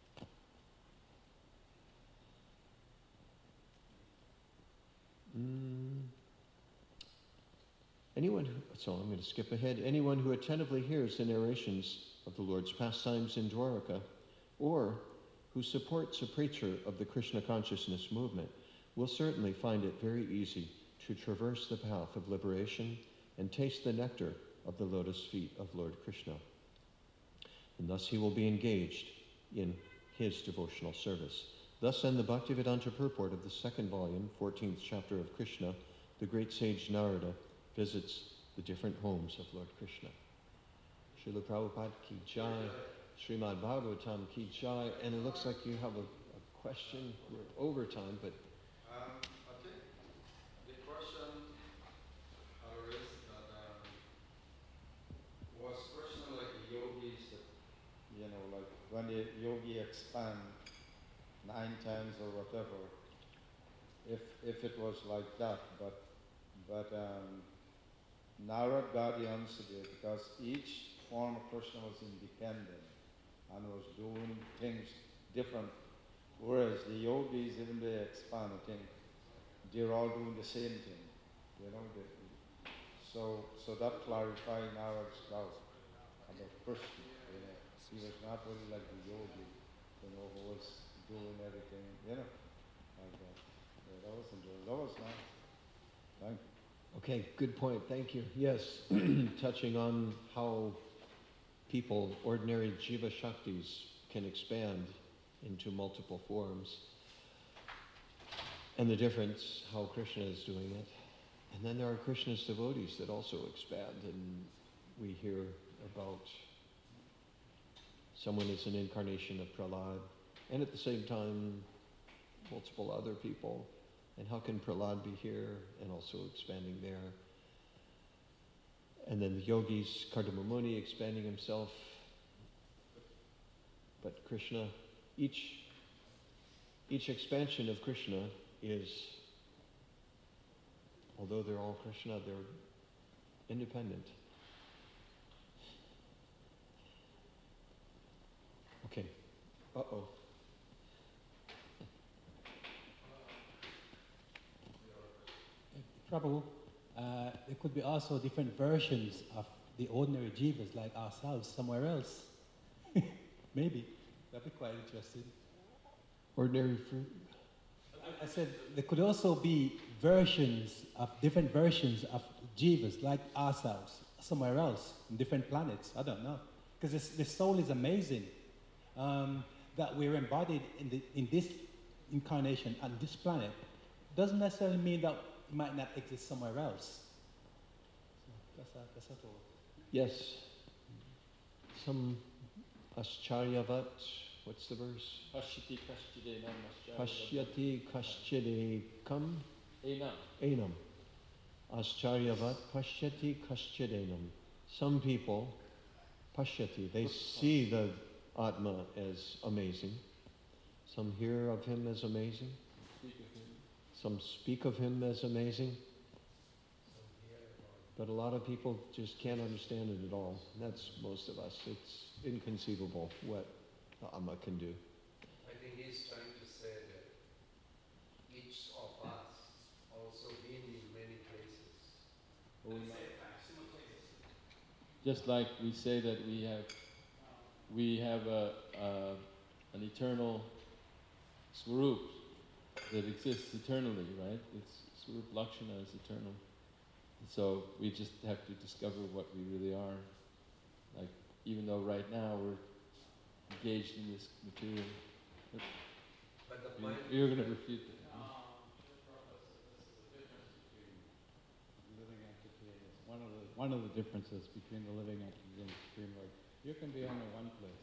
Mm. Anyone who, so I'm going to skip ahead. Anyone who attentively hears the narrations of the Lord's pastimes in Dwaraka, or who supports a preacher of the Krishna consciousness movement, will certainly find it very easy to traverse the path of liberation and taste the nectar of the lotus feet of Lord Krishna. And thus he will be engaged in his devotional service. Thus end the Bhaktivedanta purport of the second volume, fourteenth chapter of Krishna. The great sage Narada visits the different homes of Lord Krishna. Srila Prabhupada ki jai, Srimad Bhagavatam ki jai, and it looks like you have a, a question. We're over time, but Um, I think the question arose that um, was Krishna like the yogis that, you know, like when the yogi expand nine times or whatever, if if it was like that, but but um, Narad got the answer there because each form of Krishna was independent and was doing things different. Whereas the yogis, even they expand, I think they're all doing the same thing. You know, they, so so that clarified Narad's doubt about Krishna. You know, he was not really like the yogi, you know, who was doing everything, you know, like that. Yeah, that was enjoyable. That was nice. Thank you. okay, good point. Thank you. Yes, touching on how people, ordinary jiva shaktis, can expand into multiple forms, and the difference how Krishna is doing it. And then there are Krishna's devotees that also expand, and we hear about someone is an incarnation of Prahlad, and at the same time, multiple other people. And how can Prahlad be here and also expanding there? And then the yogis, Kardama Muni expanding himself. But Krishna, each, each expansion of Krishna is, although they're all Krishna, they're independent. Okay. Uh-oh. Prabhu, uh, there could be also different versions of the ordinary jivas like ourselves somewhere else. Maybe. That'd be quite interesting. Ordinary fruit. I, I said there could also be versions of different versions of jivas like ourselves somewhere else in different planets. I don't know. Because the soul is amazing. Um, that we're embodied in, the, in this incarnation on this planet doesn't necessarily mean that it might not exist somewhere else. So that's a, that's a thought. Yes. Some Ascharyavat, what's the verse? Pashyati kaschidinam Pashyati kaschidekam Enam. enam. Ascharyavat pashyati kaschidenam. Some people, pashyati, they see the Atma as amazing. Some hear of him as amazing. Speak of him. Some speak of him as amazing. But a lot of people just can't understand it at all. And that's most of us. It's inconceivable what the Amma can do. I think he's trying to say that each of us also been in many places. just like we say that we have, we have a, a an eternal Swarup that exists eternally, right? It's Swarup Lakshana is eternal. So we just have to discover what we really are. Like, even though right now we're engaged in this material. But, But the you, point you're going to refute that. One of the one of the differences between the living entity and the Supreme Lord. You can be only one place.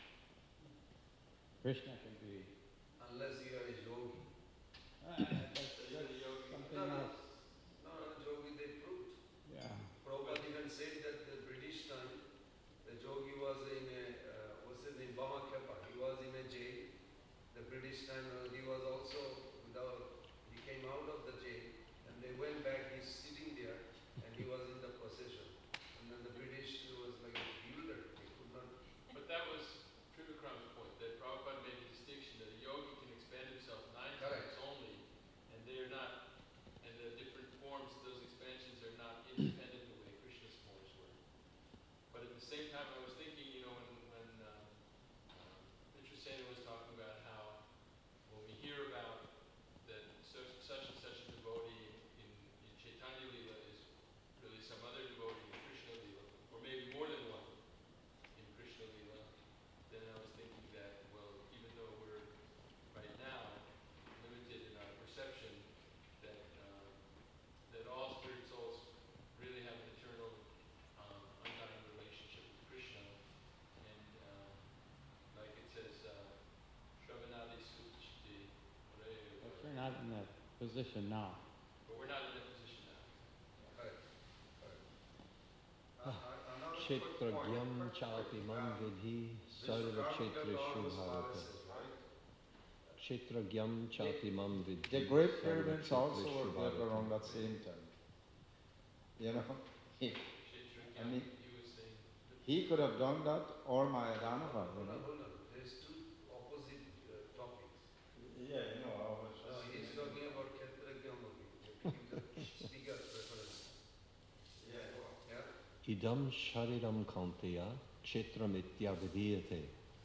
Krishna can be. unless you are a yogi. Ah, that's, that's something No, no. else. No, no, yogi they proved. Yeah. Prabhupada even said that the British time, the yogi was in a, uh, what's his name, Bama Kepa. He was in a jail. The British time, uh, he was also without, he came out of the jail and they went back, he's sitting there and he was in the possession. And then the British was like a builder. He could not. But that was Trivikram's point, that Prabhupada made a distinction that a yogi can expand himself nine Correct. times only, and they are not, and the different forms, those expansions are not independent the way Krishna's forms were. But at the same time, I was thinking, you know, when, when uh, uh, Vitrasena was talking about how when we hear about that such, such and such a devotee in, in Chaitanya Lila is really some other devotee in Krishna Lila, or maybe more than one in Krishna Lila, then I was thinking that, well, even though we're right now limited in our perception, that uh, that all spirit souls really have an eternal, um, undying relationship with Krishna, and uh, like it says, uh, Shravanadi Suchiti, But we're not in that position now. but we're not in that position now. Correct. Correct. Uh, uh, another quick Kshetra point, gyam quick chalpi point. mam Uh, vidhi this sarva regarding kshetra the Lord was shubharata. Palaces, right? Kshetra gyam chalpi mam vidhi The Great sarva Pyramids kshetra also were built shubharata. around that same time. You know? He, Kshetra I mean, he was saying, he could have done that, or Mayadanava, you Hold on, know? hold on. There's two opposite uh, topics. Yeah, you know, I was No, he's talking about Kshetragyamati. Speaker reference. Yeah, go on. Yeah? Idam shariram kaunteya kshetra mityavidiyate.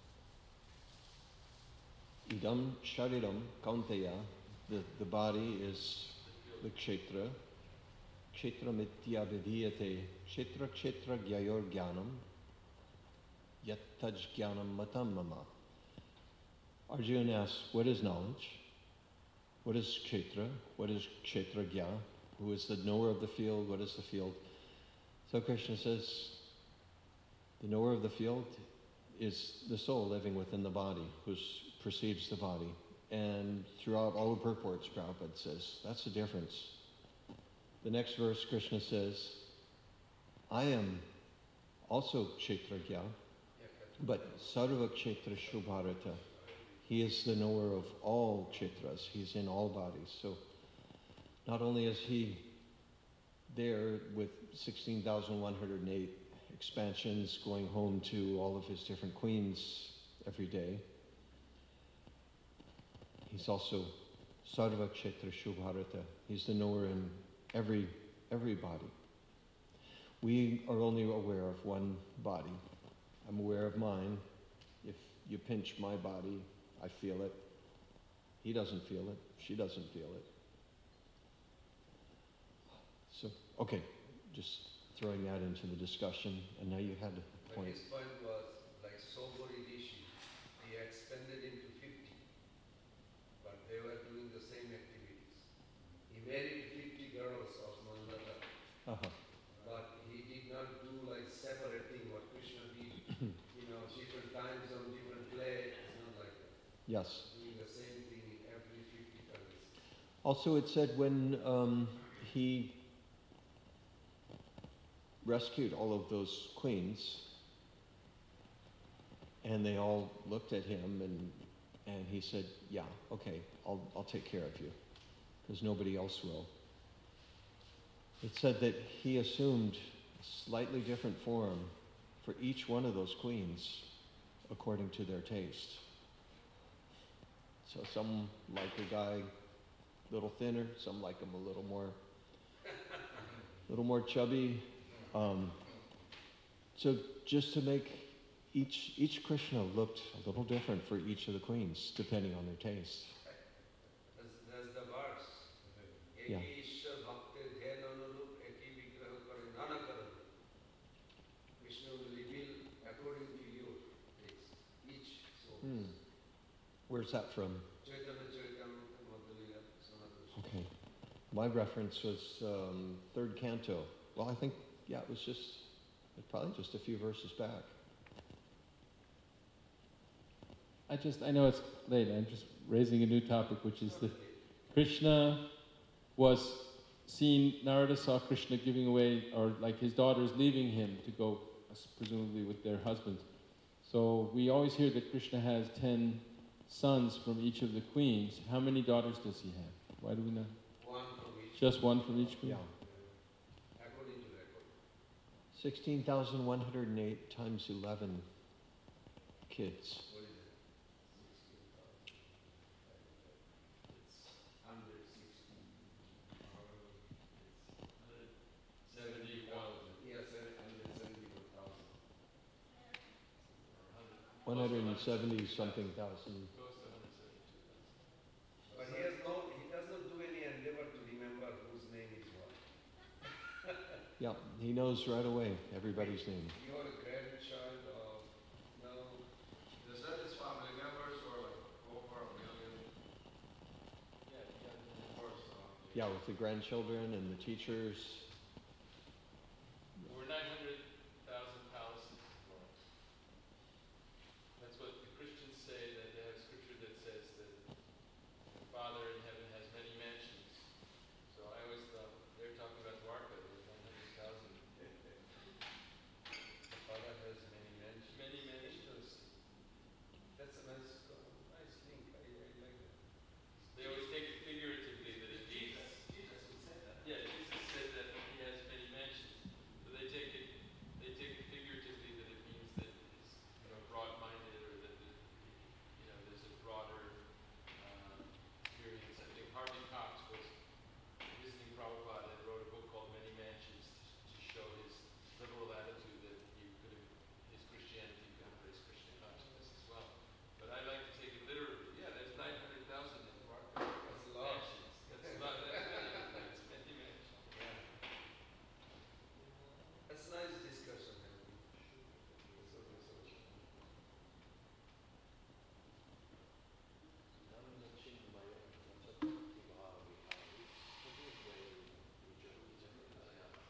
Idam shariram kaunteya, the, the body is the kshetra. Kshetra mityavidiyate. Kshetra kshetra gyayor gyanam. Yat taj gyanam matam mama. Arjuna asks, what is knowledge? What is kshetra? What is kshetra gya? Who is the knower of the field? What is the field? So Krishna says, the knower of the field is the soul living within the body, who perceives the body. And throughout all the purports, Prabhupada says, that's the difference. The next verse, Krishna says, I am also Kshetragya, but Sarva Kshetra Shubharata. He is the knower of all kshetras. He's in all bodies. So not only is he there with sixteen thousand one hundred eight expansions going home to all of his different queens every day, he's also Sarva Kshetra Shubharata. He's the knower in every every body. We are only aware of one body. I'm aware of mine. If you pinch my body, I feel it. He doesn't feel it. She doesn't feel it. So, okay, just throwing that into the discussion. And now you had a But point. his point was like Sobori Rishi, he expanded into fifty, but they were doing the same activities. He married fifty girls of Mandata, Uh-huh. but he did not do like separating what Krishna did, you know, different times on different play. It's not like that. Yes. Doing the same thing in every fifty times. Also, it said when um, he rescued all of those queens, and they all looked at him, and and he said, "Yeah, okay, I'll I'll take care of you, because nobody else will." It said that he assumed a slightly different form for each one of those queens, according to their taste. So some like a guy a little thinner, some like him a little more, little more chubby. Um, So just to make each each Krishna looked a little different for each of the queens, depending on their taste. That's, that's the verse. Yeah. Eki Ishwar Bhakte Dhyan Anurup Eki Vigraha Kare Nana Karan. Krishna will reveal according to your taste. Each soul. Hmm. Where's that from? Chaitanya Charitamrita Madhulila Sanatana. Okay. My reference was um, third canto. Well, I think, yeah, it was just, probably just a few verses back. I just, I know it's late, I'm just raising a new topic, which is that Krishna was seen, Narada saw Krishna giving away, or like his daughters leaving him to go, presumably with their husbands. So we always hear that Krishna has ten sons from each of the queens. How many daughters does he have? Why do we know? One from each. Just one from each queen? Yeah. According to record. sixteen thousand one hundred eight times eleven kids. What is it? sixteen thousand. It's one hundred sixty. seventy-one. Yes, one hundred seventy-one thousand. one hundred seventy something thousand. But he has no, he does not do any endeavor to remember whose name is what. Yeah, he knows right away everybody's name. You are a grandchild of, no, Does that his family members or like over a million? Yeah, Of course, uh, Yeah, with the grandchildren and the teachers.